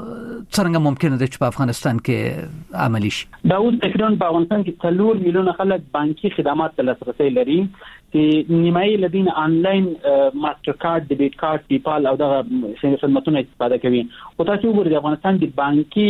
څنګه ممکن ده چې په افغانستان کې عملی شي؟ دا اوس تقریبا په افغانستان کې څلور میلیونه خلک بانکي خدمات ته لاسرسي لري چې نیمایي لدین آنلاین ماستر کارت، ډیبیټ کارت، پیپال او دغه خدماتونه استفاده کوي. او تاسو وګورئ د افغانستان د بانکي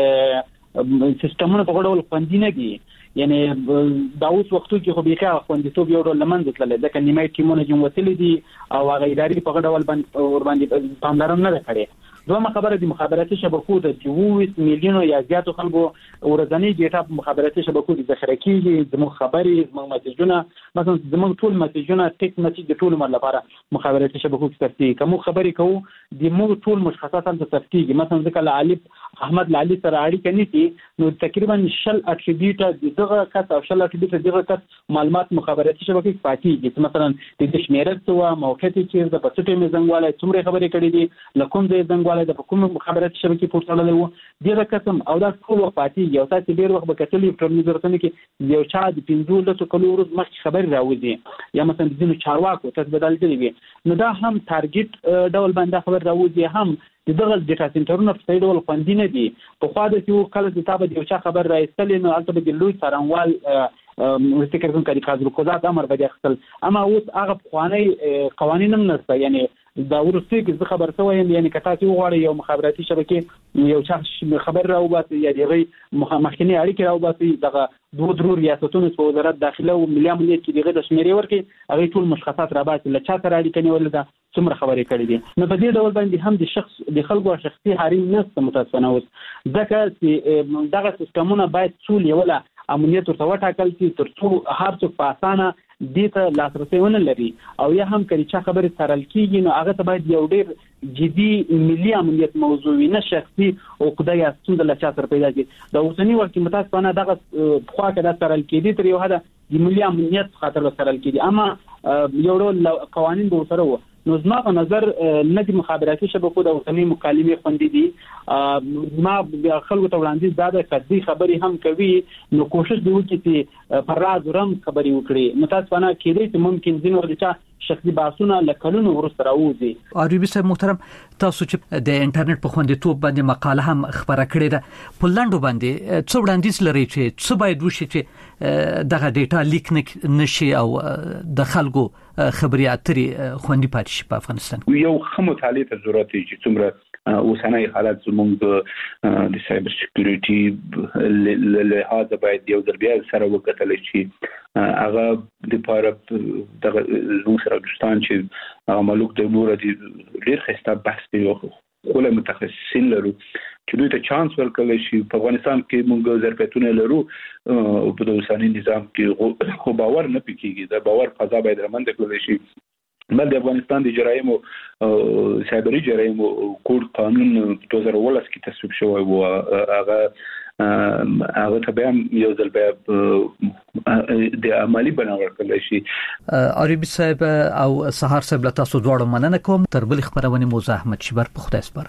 سیستمونو په ډول خوندي نه دي، یعنی دا اوس وختو کې خو بیا خوندیتوب یو ډول لمنځه تللی ځکه نیمایي ټیمونه جوړ وتلي دي او هغه ادارې په ډول باندې ور باندې پاملرنه نه کړي. دوه خبره د مخابراتي شبکو د اووه میلیونو یا زیاتو خلکو ورځنی ډیټا په مخابراتي شبکو د ذخیره کیږي. زموږ خبرې زموږ میسجونه مثلا زموږ ټول میسجونه ټیک میسج د ټول مر لپاره مخابراتي شبکو کې ترتیب کوم خبرې کوو د موږ ټول مشخصات هم ترتیب مثلا ځکه علي احمد علي سره اړیکه نیسي نو تقریبا شل اټریبیوټ دغه کس او شل اټریبیوټ دغه کس معلومات مخابراتي شبکې کې پاتېږي. مثلا د شمیرل څه موقعیت چې د پټې مزنګواله څومره خبرې کړې دي لکم ځای زنګواله د کوم مخابراتي شبکې پورتل له دغه قسم او دا ټول وخت پاتې یو تاسو ډیر وخت به کتلې په ټلویزیون کې یو چا د پنځو لسو کلو ورځ مخکې خبر راوځي یا مثلا د ځینو چارواکو تاسو بدل دي وي نو دا هم ټارګټ ډول باندې خبر راوځي هم دغه ډیټا سنټرونه په ډول خوندي نه دي. په خوا د یو کله د تابع یو چا خبر راځي نو البته د لوی څارنوال مستقر کوم کاری کاذ القضات امر به اخستل اما اوس هغه خواني قوانين هم نشته. یعنی دا ورسته کې خبر شوی یعنی کته چې وغواړي یو مخابراتي شبکې یو شخص خبر راوباسي یا دغه مخکنی اړیکې راوباسي دغه دوه درو ریاستونو په وزارت داخله او ملي امنیت کې دغه د شمیرې ورکې هغه ټول مشخصات راوباسي لچا سره اړیکې نیول ده څومره خبرې کړې دي. نو په دې ډول باندې هم د شخص د خلکو شخصي حریم نشته متاسفانه اوس ځکه چې دغه سیستمونه باید ټول یوله امنیت ورته وټاکل شي ترڅو هر څوک په اسانه دې ته لاسرسي ونه لري او یا هم کله چې خبرې سرل کیږي نو هغه ته باید یو ډیر جدي ملي امنیت موضوع نه شخصي او خدای ستونزه لا چا سره پیدا کړي. دا اوسنی وخت کې متاسفانه دغه خوا کې دا سرل کېدی تر یو حد د ملي امنیت خاطر سرل کېدی اما یو ډول قوانين به سره و نو زما په نظر نه د مخابراتي شبکو د اوسنی مکالمې خوندې دي. ما خلکو ته وړاندیز دا د کدي خبرې هم کوي نو کوشش دی وکړي چې پر راز رم خبرې وکړي. متاسفانه کېدای چې ممکن ځینو د چا شخصي بحثونه لکلونو ورسره راوځي. عربي صاحب محترم، تاسو چې د انټرنیټ په خوندیتوب باندې مقاله هم خبره کړې ده، په لاندو باندې څو وړاندیز لري چې څه باید وشي چې دغه ډیټا لیک نشي او د خلکو خبري اترې خوندي پاتې شي په افغانستان؟ یو ښه مطالعه ته ضرورت دی چې څومره اوسنۍ حالت زموږ د سایبر سکیورټي له لحاظه باید یو ځل بیا سره وکتل شي. هغه د پاره د زموږ سره دوستان چې ملوک د نور دي ډېر ښه بحث کوي، خو له متخصصین لرو چې دوی ته چانس ورکړل شي. په افغانستان کې موږ ظرفیتونه لرو په د اوسنۍ نظام کې، خو باور نه پکېږي. د باور فضا باید رامنځته کړل شي. بل د افغانستان د جرایم او سایبري جرایم کوډ قانون په دوه زره ولس کې تصویب شوی و. هغه هغه ته بیا یو ځل بیا د عملی بنا ورکړل شي. عربي صاحب او سهار صاحب له تاسو دواړو مننه کوم. تر بل خبرونه مو زحمت شبر په خدای سپارم.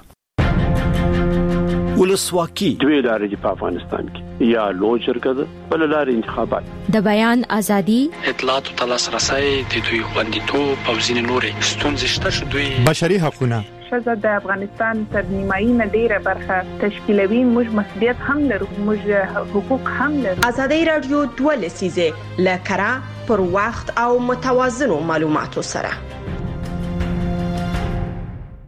ولسواکي دوی لارې په افغانستان کې یا لوی شرکت بل لارې انتخابات، د بیان ازادي، اطلاعات او لاسرسي د دوی خوندیتوب او ځینې نورې ستونزې شته چې دوی بشري حقوقونه ښځه د افغانستان تر نیمایي نه ډیره برخه تشکیلوي. موږ مسؤلیت هم لرو، موږ حقوق هم لرو. ازادي رادیو دوه لسیزه لکرا پر وخت او متوازنو معلوماتو سره